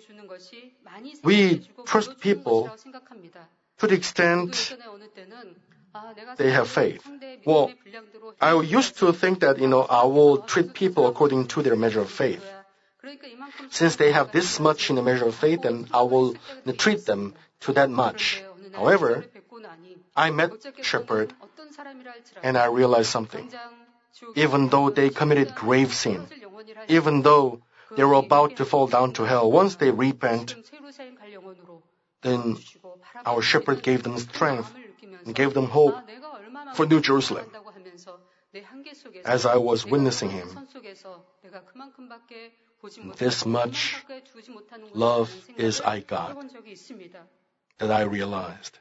Speaker 2: we trust people to the extent they have faith. Well, I used to think that, I will treat people according to their measure of faith. Since they have this much in a measure of faith, then I will treat them to that much. However, I met Shepherd and I realized something. Even though they committed grave sin, even though they were about to fall down to hell, once they repent, then our shepherd gave them strength and gave them hope for New Jerusalem. As I was witnessing him, this much love is I got that I realized.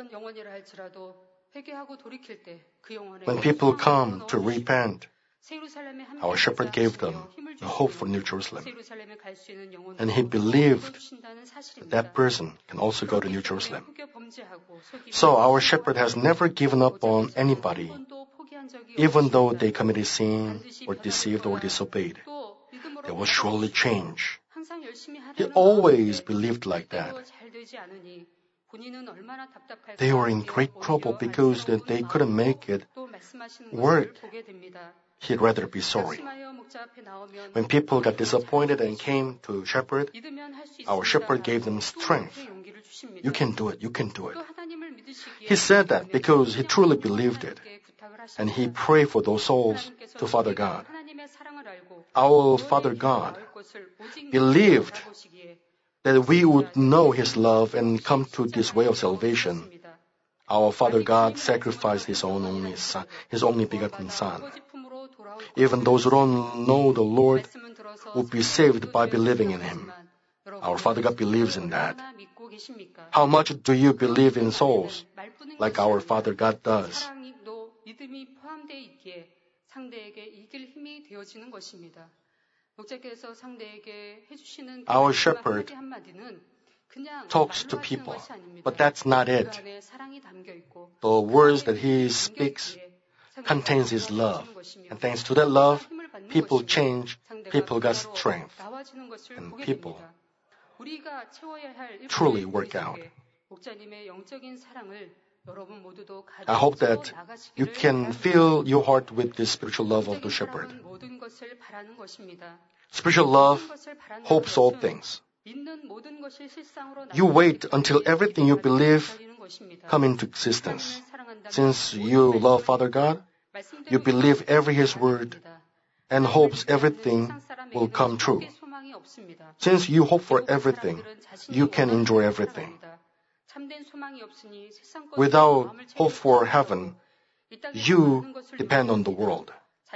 Speaker 2: When people come to repent, our shepherd gave them the hope for New Jerusalem. And he believed that person can also go to New Jerusalem. So our shepherd has never given up on anybody even though they committed sin or deceived or disobeyed, they will surely change. He always believed like that. They were in great trouble because they couldn't make it work. He'd rather be sorry. When people got disappointed and came to shepherd, our shepherd gave them strength. You can do it, you can do it. He said that because he truly believed it. And he prayed for those souls to Father God. Our Father God believed that we would know His love and come to this way of salvation. Our Father God sacrificed His only Son, His only begotten Son. Even those who don't know the Lord will be saved by believing in Him. Our Father God believes in that. How much do you believe in souls, like our Father God does? Our shepherd talks to people, but that's not it. The words that he speaks contains his love. And thanks to that love, people change, people got strength, and people truly work out. I hope that you can fill your heart with this spiritual love of the shepherd. Spiritual love hopes all things. You wait until everything you believe come into existence. Since you love Father God, you believe every His word and hopes everything will come true. Since you hope for everything, you can enjoy everything. Without hope for heaven, you depend on the world.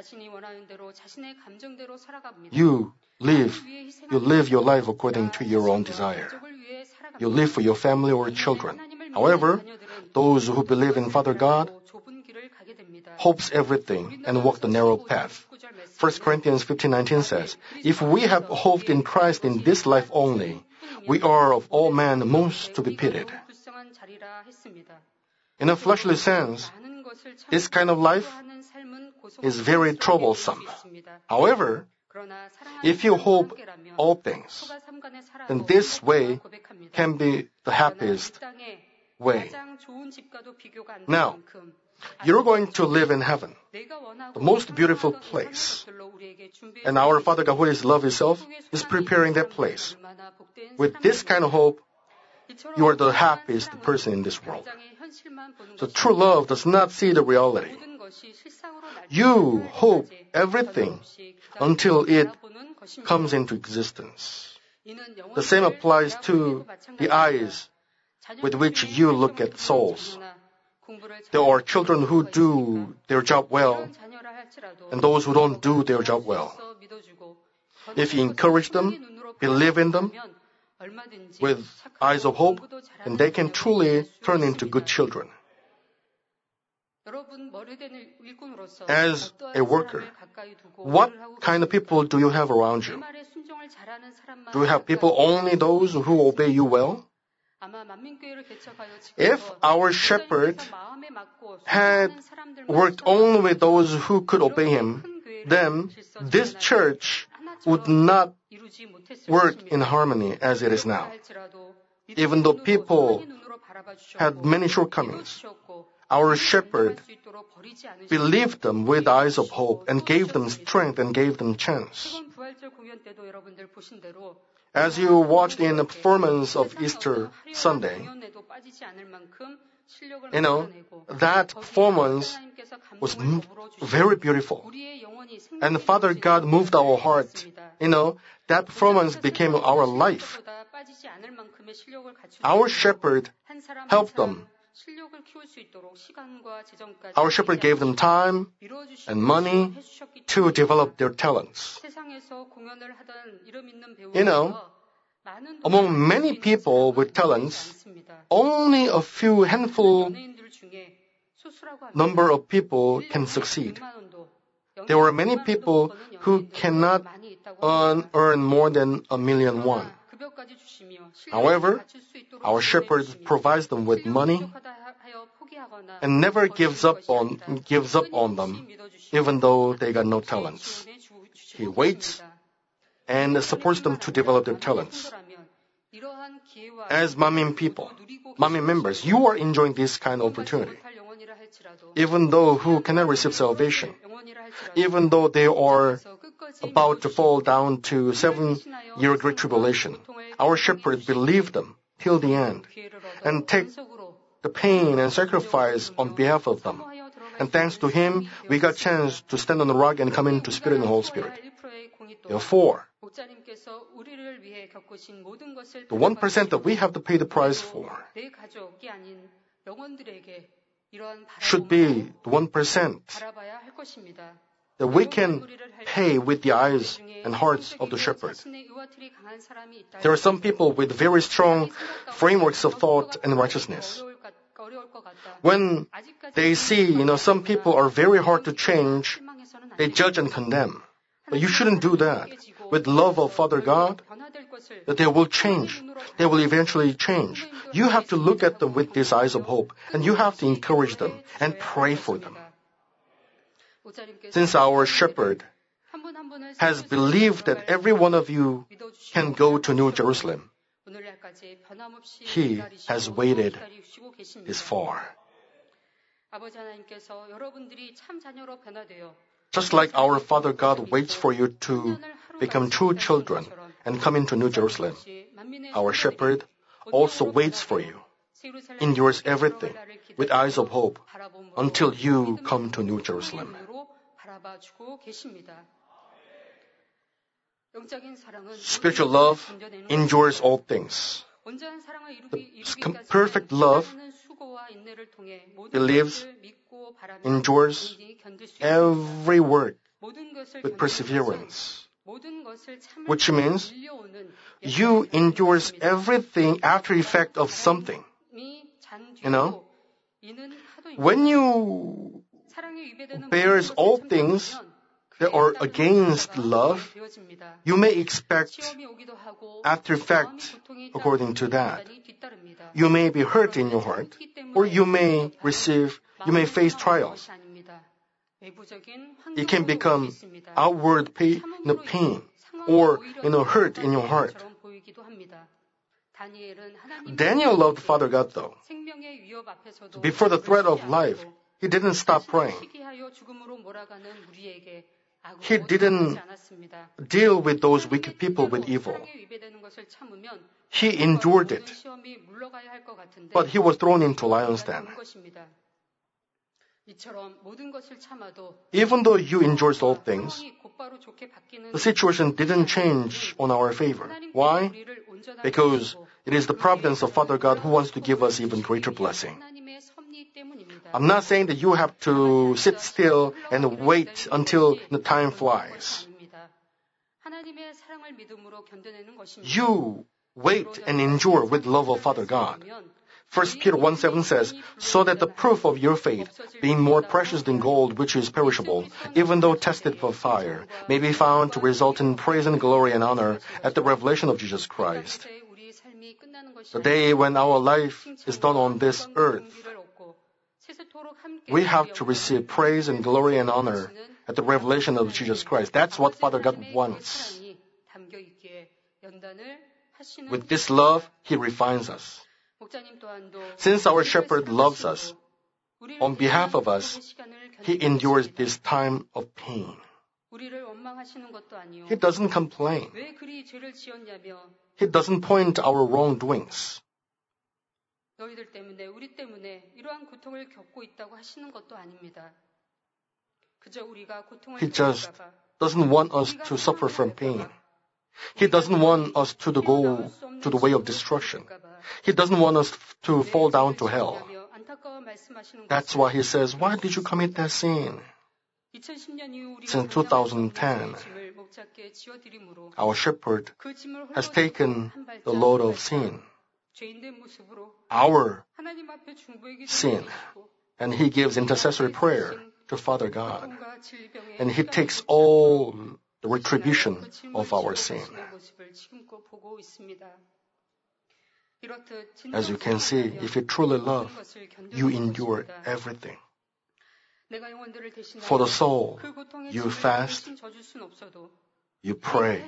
Speaker 2: You live your life according to your own desire. You live for your family or children. However, those who believe in Father God hopes everything and walk the narrow path. 1 Corinthians 15:19 says, "If we have hoped in Christ in this life only, we are of all men most to be pitied." In a fleshly sense, this kind of life is very troublesome. However, if you hope all things, then this way can be the happiest way. Now, you're going to live in heaven, the most beautiful place. And our Father God, who is love itself, is preparing that place. With this kind of hope, you are the happiest person in this world. So true love does not see the reality. You hope everything until it comes into existence. The same applies to the eyes with which you look at souls. There are children who do their job well, and those who don't do their job well. If you encourage them, believe in them, with eyes of hope, then they can truly turn into good children. As a worker, what kind of people do you have around you? Do you have people only those who obey you well? If our shepherd had worked only with those who could obey him, then this church would not work in harmony as it is now. Even though people had many shortcomings, our shepherd believed them with eyes of hope and gave them strength and gave them chance. As you watched in the performance of Easter Sunday, that performance was very beautiful. And Father God moved our heart. That performance became our life. Our shepherd helped them. Our shepherd gave them time and money to develop their talents. Among many people with talents, only a few handful number of people can succeed. There are many people who cannot earn more than $1 million. However, our shepherd provides them with money and never gives up on them, even though they got no talents. He waits and supports them to develop their talents. As Manmin people, Manmin members, you are enjoying this kind of opportunity. Even though who cannot receive salvation, even though they are about to fall down to 7-year great tribulation, our shepherd believed them till the end and take the pain and sacrifice on behalf of them. And thanks to him, we got a chance to stand on the rock and come into Spirit and Holy Spirit. Therefore, the 1% that we have to pay the price for should be the 1% that we can pay with the eyes and hearts of the shepherd. There are some people with very strong frameworks of thought and righteousness. When they see, some people are very hard to change, they judge and condemn. But you shouldn't do that. With love of Father God, that they will change. They will eventually change. You have to look at them with these eyes of hope, and you have to encourage them and pray for them. Since our shepherd has believed that every one of you can go to New Jerusalem, he has waited this far. Just like our Father God waits for you to become true children and come into New Jerusalem, our shepherd also waits for you, endures everything with eyes of hope until you come to New Jerusalem. Spiritual love endures all things. The perfect love believes, endures every work with perseverance, which means you endures everything after effect of something. When you bears all things that are against love, you may expect after effect according to that. You may be hurt in your heart, or you may face trials. It can become outward pain, or hurt in your heart. Daniel loved Father God though. Before the threat of life, he didn't stop praying. He didn't deal with those wicked people with evil. He endured it. But he was thrown into lion's den. Even though you endured all things, the situation didn't change on our favor. Why? Because it is the providence of Father God who wants to give us even greater blessing. I'm not saying that you have to sit still and wait until the time flies. You wait and endure with love of Father God. 1 Peter 1:7 says, so that the proof of your faith, being more precious than gold which is perishable, even though tested for fire, may be found to result in praise and glory and honor at the revelation of Jesus Christ. The day when our life is done on this earth, we have to receive praise and glory and honor at the revelation of Jesus Christ. That's what Father God wants. With this love, He refines us. Since our shepherd loves us, on behalf of us, He endures this time of pain. He doesn't complain. He doesn't point to our wrongdoings. He just doesn't want us to suffer from pain. He doesn't want us to go to the way of destruction. He doesn't want us to fall down to hell. That's why He says, why did you commit that sin? Since 2010, our shepherd has taken the load of sin, our sin, and He gives intercessory prayer to Father God. And He takes all the retribution of our sin. As you can see, if you truly love, you endure everything. For the soul, you fast, you pray,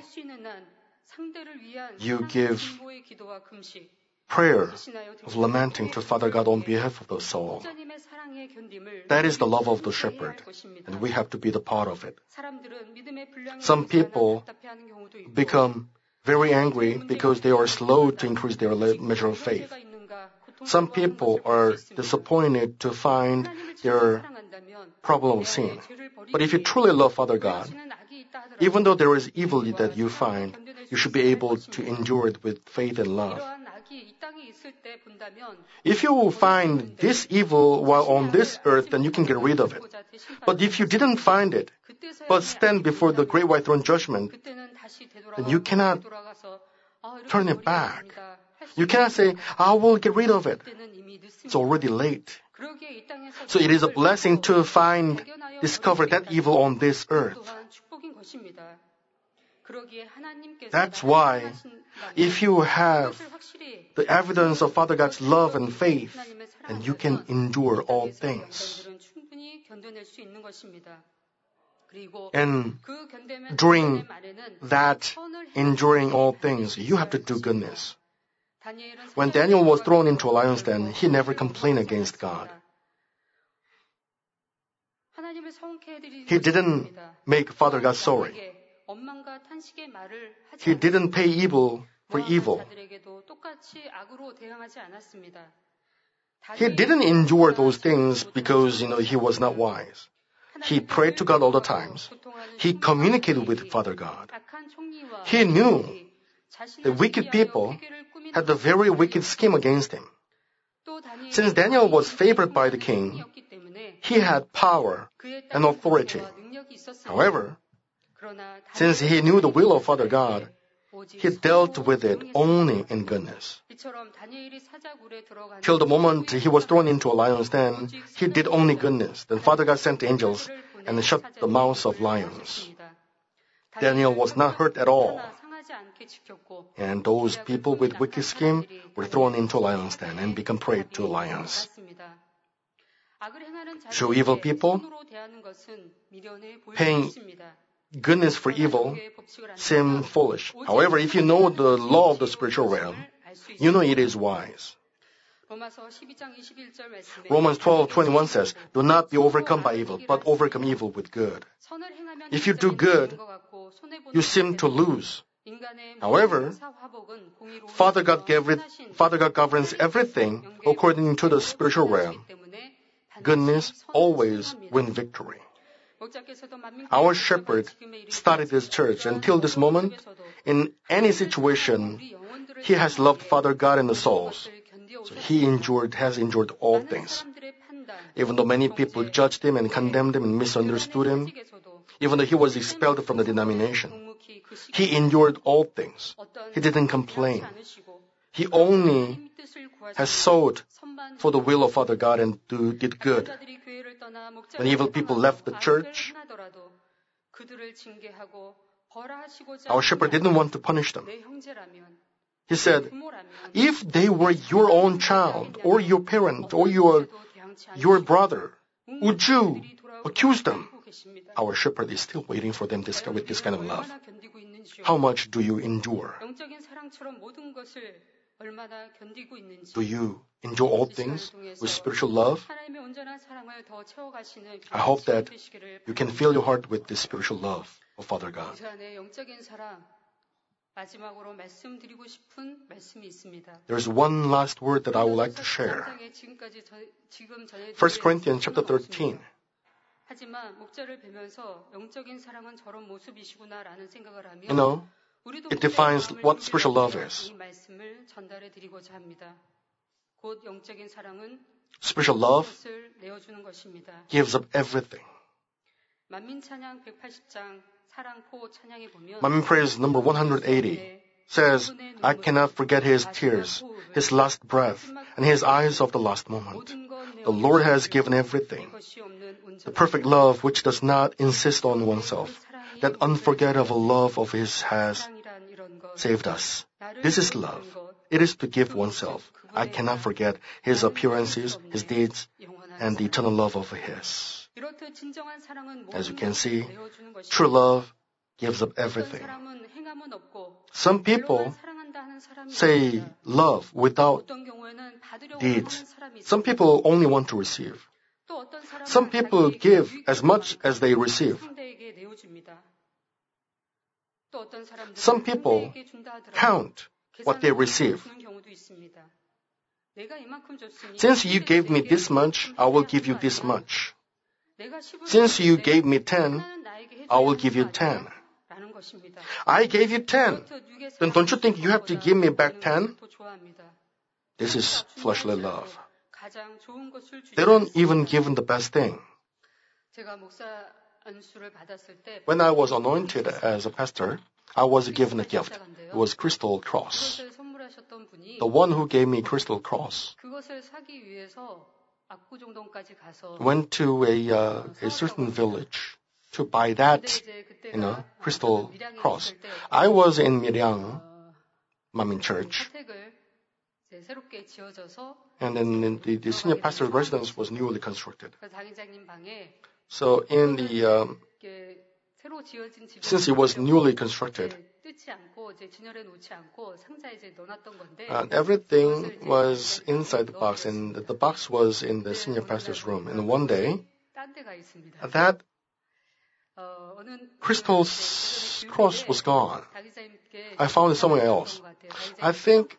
Speaker 2: you give prayer of lamenting to Father God on behalf of the soul. That is the love of the shepherd, and we have to be the part of it. Some people become very angry because they are slow to increase their measure of faith. Some people are disappointed to find their problem of sin. But if you truly love Father God, even though there is evil that you find, you should be able to endure it with faith and love. If you find this evil while on this earth, then you can get rid of it. But if you didn't find it, but stand before the great white throne judgment, then you cannot turn it back. You cannot say, I will get rid of it. It's already late. So it is a blessing to discover that evil on this earth. That's why, if you have the evidence of Father God's love and faith, then you can endure all things. And during that enduring all things, you have to do goodness. When Daniel was thrown into a lion's den, he never complained against God. He didn't make Father God sorry. He didn't pay evil for evil. He didn't endure those things because, he was not wise. He prayed to God all the times. He communicated with Father God. He knew the wicked people had a very wicked scheme against him. Since Daniel was favored by the king, he had power and authority. However, since he knew the will of Father God, he dealt with it only in goodness. Till the moment he was thrown into a lion's den, he did only goodness. Then Father God sent angels and shut the mouths of lions. Daniel was not hurt at all. And those people with wicked scheme were thrown into a lion's den and become prey to lions. So evil people, paying goodness for evil, seem foolish. However, if you know the law of the spiritual realm, you know it is wise. Romans 12:21 says, do not be overcome by evil, but overcome evil with good. If you do good, you seem to lose. However, Father God governs everything according to the spiritual realm. Goodness always wins victory. Our shepherd started this church. Until this moment, in any situation, he has loved Father God and the souls. So he has endured all things. Even though many people judged him and condemned him and misunderstood him, even though he was expelled from the denomination, he endured all things. He didn't complain. He only has sought for the will of Father God and did good. When evil people left the church, our shepherd didn't want to punish them. He said, if they were your own child, or your parent, or your brother, would you accuse them? Our shepherd is still waiting for them with this kind of love. How much do you endure? Do you endure all things with spiritual love? I hope that you can fill your heart with this spiritual love of Father God. There's one last word that I would like to share. 1 Corinthians chapter 13. It defines what spiritual love is. Spiritual love gives up everything. Manmin Praise number 180 says, I cannot forget his tears, his last breath, and his eyes of the last moment. The Lord has given everything. The perfect love which does not insist on oneself. That unforgettable love of his has saved us. This is love. it is to give oneself. I cannot forget his appearances, his deeds, and the eternal love of his. As you can see, true love gives up everything. Some people say love without deeds. Some people only want to receive. Some people give as much as they receive. Some people count what they receive. Since you gave me this much, I will give you this much. Since you gave me 10, I will give you 10. I gave you 10. Then don't you think you have to give me back 10? This is fleshly love. They don't even give the best thing. When I was anointed as a pastor, I was given a gift. It was crystal cross. The one who gave me crystal cross went to a certain village to buy that, crystal cross. I was in Miryang, Manmin Church, and then the senior pastor's residence was newly constructed. So since it was newly constructed, everything was inside the box, and the box was in the senior pastor's room. And one day, that crystal cross was gone. I found it somewhere else. I think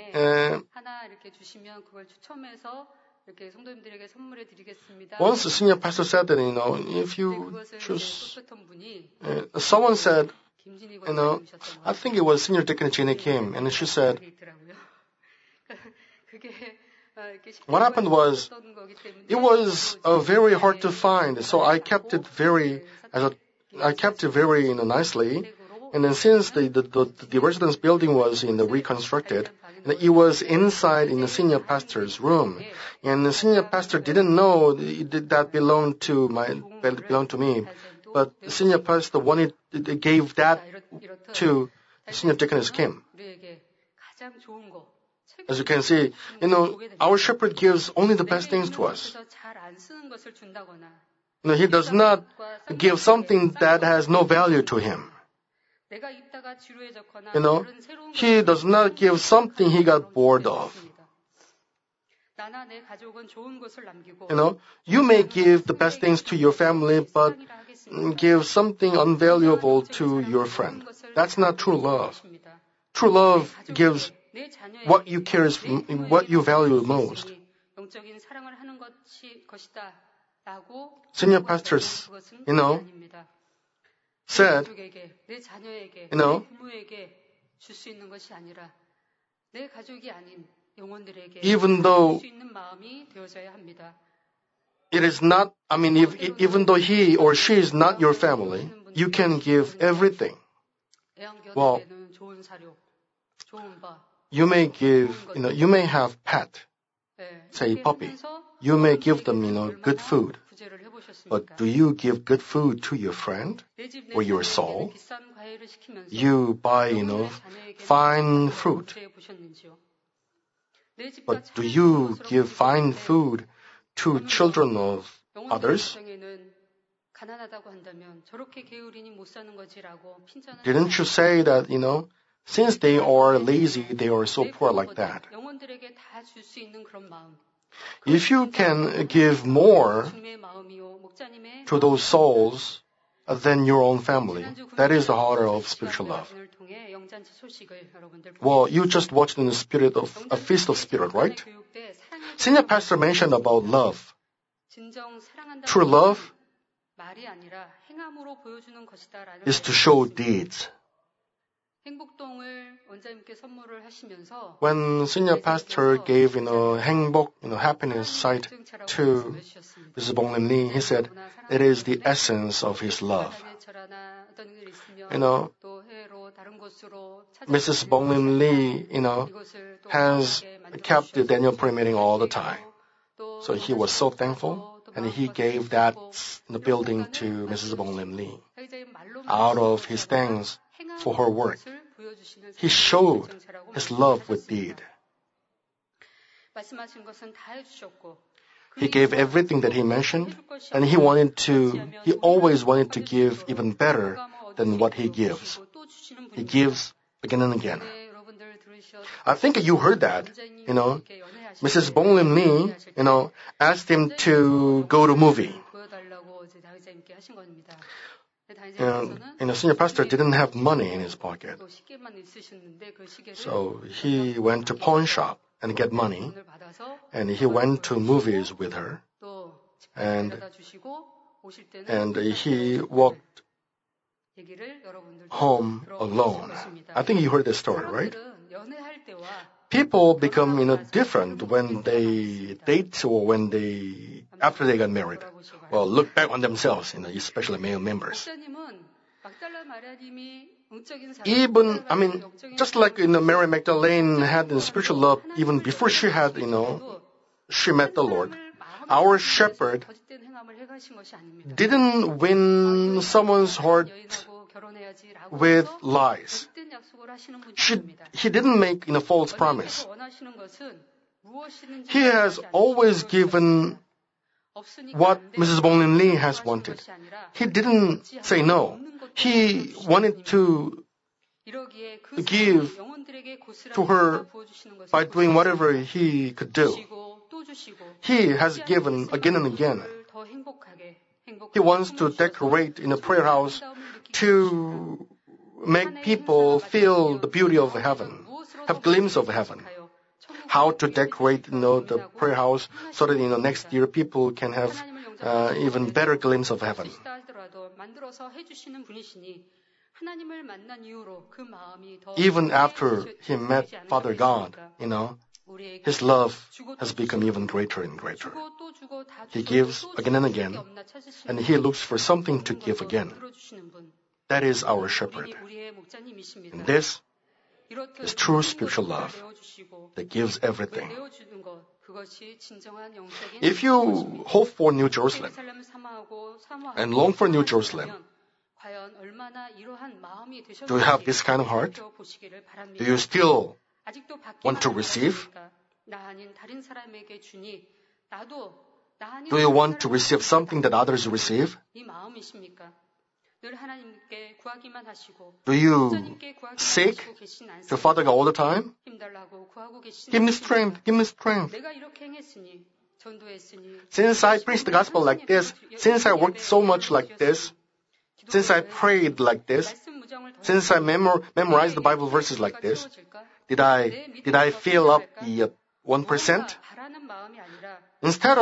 Speaker 2: once the senior pastor said that, if you choose, someone said, I think it was Senior Deacon Jenny Kim, and she said, what happened was, it was very hard to find, so I kept it very nicely. And then since the residence building was reconstructed, it was inside in the senior pastor's room, and the senior pastor didn't know that belonged to me, but the senior pastor gave that to Senior Deaconess Kim. As you can see, our shepherd gives only the best things to us. He does not give something that has no value to him. He does not give something he got bored of. You may give the best things to your family, but give something unvaluable to your friend. That's not true love. True love gives what you care, what you value most. Senior pastors, said, even though it is not, even though he or she is not your family, you can give everything. Well, you may give, you may have pet, say puppy. You may give them, good food. But do you give good food to your friend or your soul? You buy, fine fruit. But do you give fine food to children of others? Didn't you say that, since they are lazy, they are so poor like that? If you can give more to those souls than your own family, that is the heart of spiritual love. Well, you just watched in the spirit of a feast of spirit, right? Senior pastor mentioned about love. True love is to show deeds. When senior pastor gave, 행복, happiness site to Mrs. Bong Lim Lee, he said, it is the essence of his love. Mrs. Bong Lim Lee, has kept the Daniel prayer meeting all the time. So he was so thankful, and he gave that building to Mrs. Bong Lim Lee. Out of his thanks for her work, he showed His love with deed. He gave everything that He mentioned, and He always wanted to give even better than what He gives. He gives again and again. I think you heard that, Mrs. Bong Lim Lee, asked him to go to movie. And senior pastor didn't have money in his pocket. So he went to pawn shop and get money. And he went to movies with her. And he walked home alone. I think you heard this story, right? People become, different when they date or after they got married. Well, look back on themselves, especially male members. Just like, Mary Magdalene had the spiritual love even before she met the Lord. Our shepherd didn't win someone's heart with lies. He didn't make a false promise. He has always given what Mrs. Bong Lim Lee has wanted. He didn't say no. He wanted to give to her by doing whatever he could do. He has given again and again. He wants to decorate in a prayer house to make people feel the beauty of heaven, have glimpse of heaven. How to decorate, the prayer house so that, next year people can have even better glimpse of heaven. Even after he met Father God, his love has become even greater and greater. He gives again and again, and he looks for something to give again. That is our shepherd. And this is true spiritual love that gives everything. If you hope for New Jerusalem and long for New Jerusalem, do you have this kind of heart? Do you still want to receive? Do you want to receive something that others receive? Do you seek to Father God all the time? Give me strength, give me strength. Since I preached the gospel like this, since I worked so much like this, since I prayed like this, since I memorized the Bible verses like this, did I fill up the 1%? Instead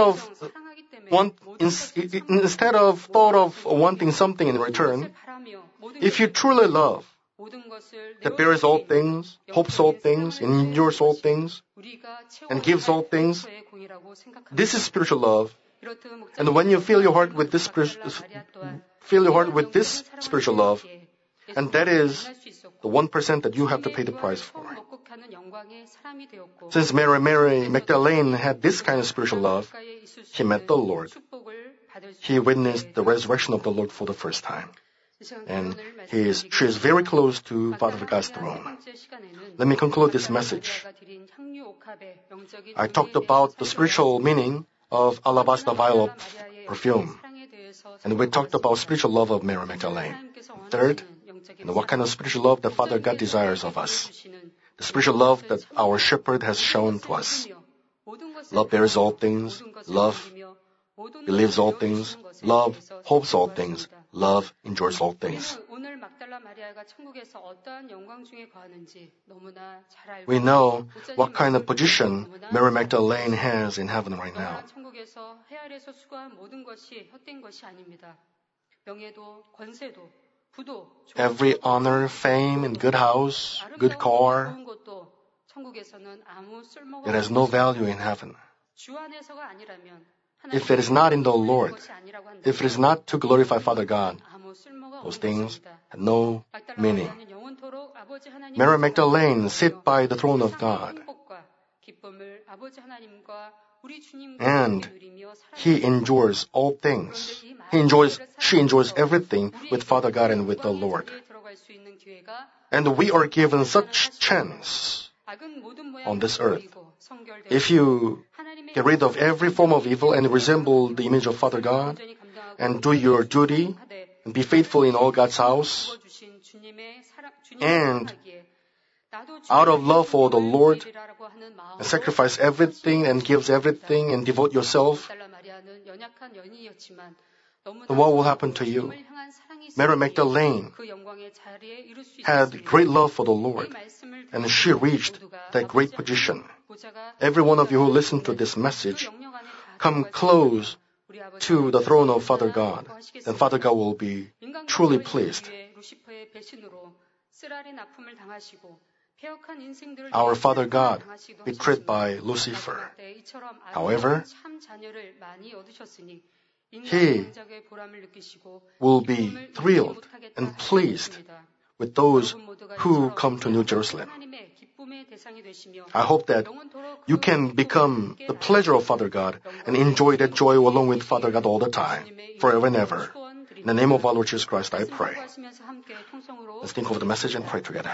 Speaker 2: of thought of wanting something in return, if you truly love, that bears all things, hopes all things, endures all things, and gives all things, this is spiritual love. And when you fill your heart with this spiritual love, and that is the 1% that you have to pay the price for. Since Mary Magdalene had this kind of spiritual love, he met the Lord. He witnessed the resurrection of the Lord for the first time. And she is very close to Father God's throne. Let me conclude this message. I talked about the spiritual meaning of alabaster vial of perfume. And we talked about spiritual love of Mary Magdalene. Third, what kind of spiritual love that Father God desires of us. The spiritual love that our shepherd has shown to us. Love bears all things. Love believes all things. Love hopes all things. Love endures all things. We know what kind of position Mary Magdalene has in heaven right now. Every honor, fame, and good house, good car, it has no value in heaven. If it is not in the Lord, if it is not to glorify Father God, those things have no meaning. Mary Magdalene sit by the throne of God, and he endures all things. She enjoys everything with Father God and with the Lord. And we are given such chance on this earth. If you get rid of every form of evil and resemble the image of Father God, and do your duty, and be faithful in all God's house, and out of love for the Lord, and sacrifice everything and gives everything and devote yourself, then what will happen to you? Mary Magdalene had great love for the Lord, and she reached that great position. Every one of you who listen to this message, come close to the throne of Father God, and Father God will be truly pleased. Our Father God betrayed by Lucifer. However, He will be thrilled and pleased with those who come to New Jerusalem. I hope that you can become the pleasure of Father God and enjoy that joy along with Father God all the time, forever and ever. In the name of our Lord Jesus Christ, I pray. Let's think over the message and pray together.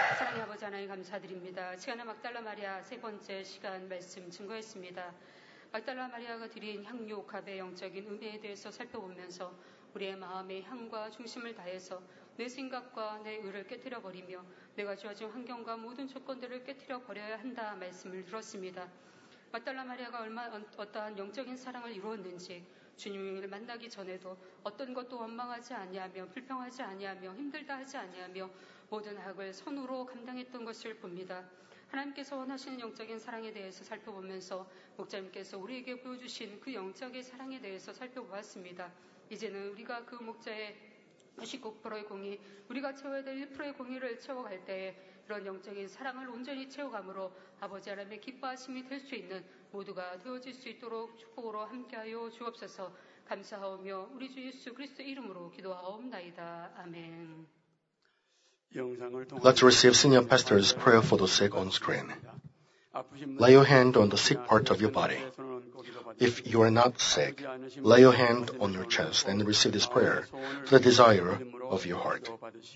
Speaker 3: 막달라 마리아가 드린 향유 값의 영적인 의미에 대해서 살펴보면서 우리의 마음의 향과 중심을 다해서 내 생각과 내 의를 깨뜨려 버리며 내가 주어진 환경과 모든 조건들을 깨뜨려 버려야 한다 말씀을 들었습니다. 막달라 마리아가 어떠한 영적인 사랑을 이루었는지 주님을 만나기 전에도 어떤 것도 원망하지 아니하며 불평하지 아니하며 힘들다 하지 아니하며 모든 악을 선으로 감당했던 것을 봅니다. 하나님께서 원하시는 영적인 사랑에 대해서 살펴보면서 목자님께서 우리에게 보여주신 그 영적인 사랑에 대해서 살펴보았습니다. 이제는 우리가 그 목자의 99%의 공의, 우리가 채워야 될 1%의 공의를 채워갈 때에 그런 영적인 사랑을 온전히 채워감으로 아버지 하나님의 기뻐하심이 될 수 있는 모두가 되어질 수 있도록 축복으로 함께하여 주옵소서. 감사하오며 우리 주 예수 그리스도의 이름으로 기도하옵나이다. 아멘.
Speaker 2: Let's receive Senior Pastor's prayer for the sick on screen. Lay your hand on the sick part of your body. If you are not sick, lay your hand on your chest and receive this prayer to the desire of your heart.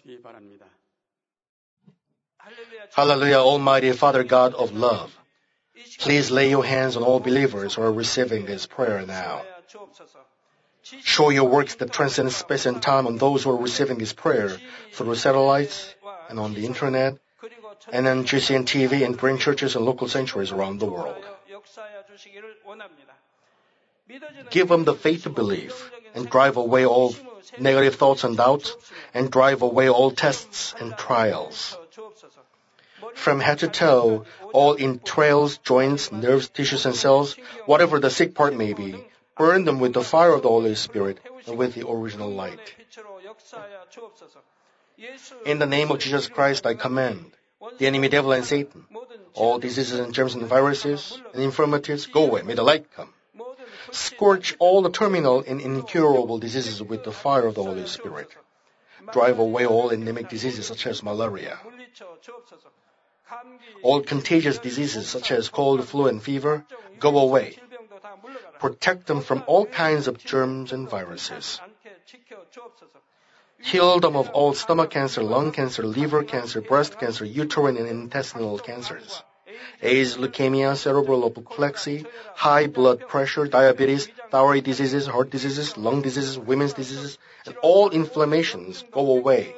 Speaker 2: Hallelujah, Almighty Father God of love. Please lay your hands on all believers who are receiving this prayer now. Show your works that transcend space and time on those who are receiving this prayer through satellites and on the internet and on GCN TV and praying churches and local sanctuaries around the world. Give them the faith to believe and drive away all negative thoughts and doubts and drive away all tests and trials. From head to toe, all entrails, joints, nerves, tissues, and cells, whatever the sick part may be, burn them with the fire of the Holy Spirit and with the original light. In the name of Jesus Christ, I command the enemy devil and Satan, all diseases and germs and viruses and infirmities, go away. May the light come. Scorch all the terminal and incurable diseases with the fire of the Holy Spirit. Drive away all endemic diseases such as malaria. All contagious diseases such as cold, flu, and fever, go away. Protect them from all kinds of germs and viruses. Heal them of all stomach cancer, lung cancer, liver cancer, breast cancer, uterine and intestinal cancers. AIDS, leukemia, cerebral apoplexy, high blood pressure, diabetes, thyroid diseases, heart diseases, lung diseases, women's diseases, and all inflammations go away.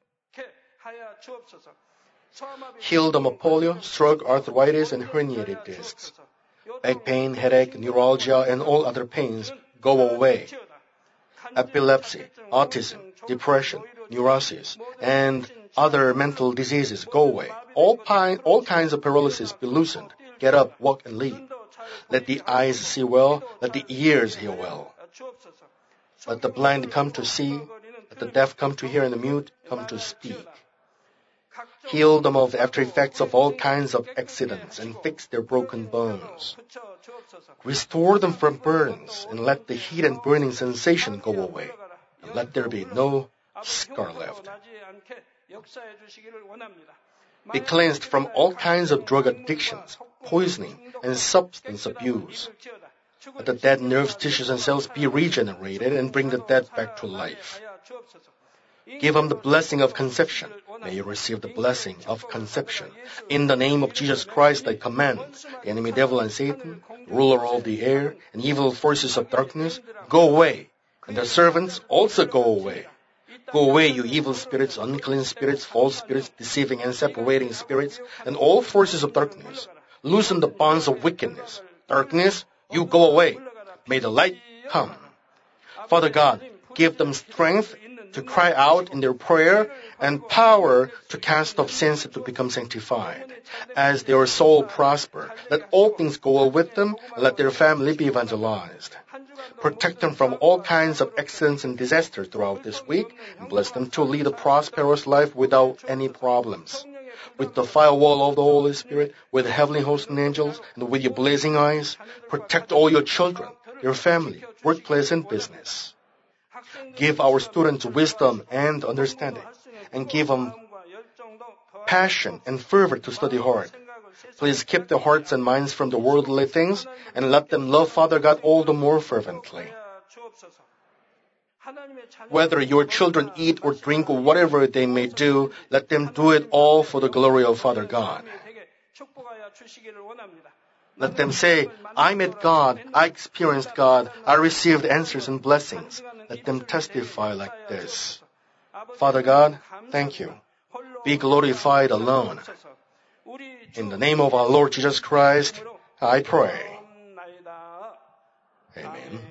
Speaker 2: Heal them of polio, stroke, arthritis, and herniated discs. Back pain, headache, neuralgia, and all other pains go away. Epilepsy, autism, depression, neurosis, and other mental diseases go away. All kinds of paralysis be loosened. Get up, walk, and leap. Let the eyes see well. Let the ears hear well. Let the blind come to see. Let the deaf come to hear, and the mute come to speak. Heal them of the after effects of all kinds of accidents and fix their broken bones. Restore them from burns and let the heat and burning sensation go away. And let there be no scar left. Be cleansed from all kinds of drug addictions, poisoning, and substance abuse. Let the dead nerves, tissues, and cells be regenerated and bring the dead back to life. Give them the blessing of conception. May you receive the blessing of conception. In the name of Jesus Christ, I command the enemy devil and Satan, ruler of the air, and evil forces of darkness, go away. And their servants also go away. Go away, you evil spirits, unclean spirits, false spirits, deceiving and separating spirits, and all forces of darkness. Loosen the bonds of wickedness. Darkness, you go away. May the light come. Father God, give them strength to cry out in their prayer and power to cast off sins to become sanctified. As their soul prosper, let all things go well with them and let their family be evangelized. Protect them from all kinds of accidents and disasters throughout this week and bless them to lead a prosperous life without any problems. With the firewall of the Holy Spirit, with the heavenly host and angels, and with your blazing eyes, protect all your children, your family, workplace, and business. Give our students wisdom and understanding, and give them passion and fervor to study hard. Please keep their hearts and minds from the worldly things, and let them love Father God all the more fervently. Whether your children eat or drink or whatever they may do, let them do it all for the glory of Father God. Let them say, I met God, I experienced God, I received answers and blessings. Let them testify like this. Father God, thank you. Be glorified alone. In the name of our Lord Jesus Christ, I pray. Amen.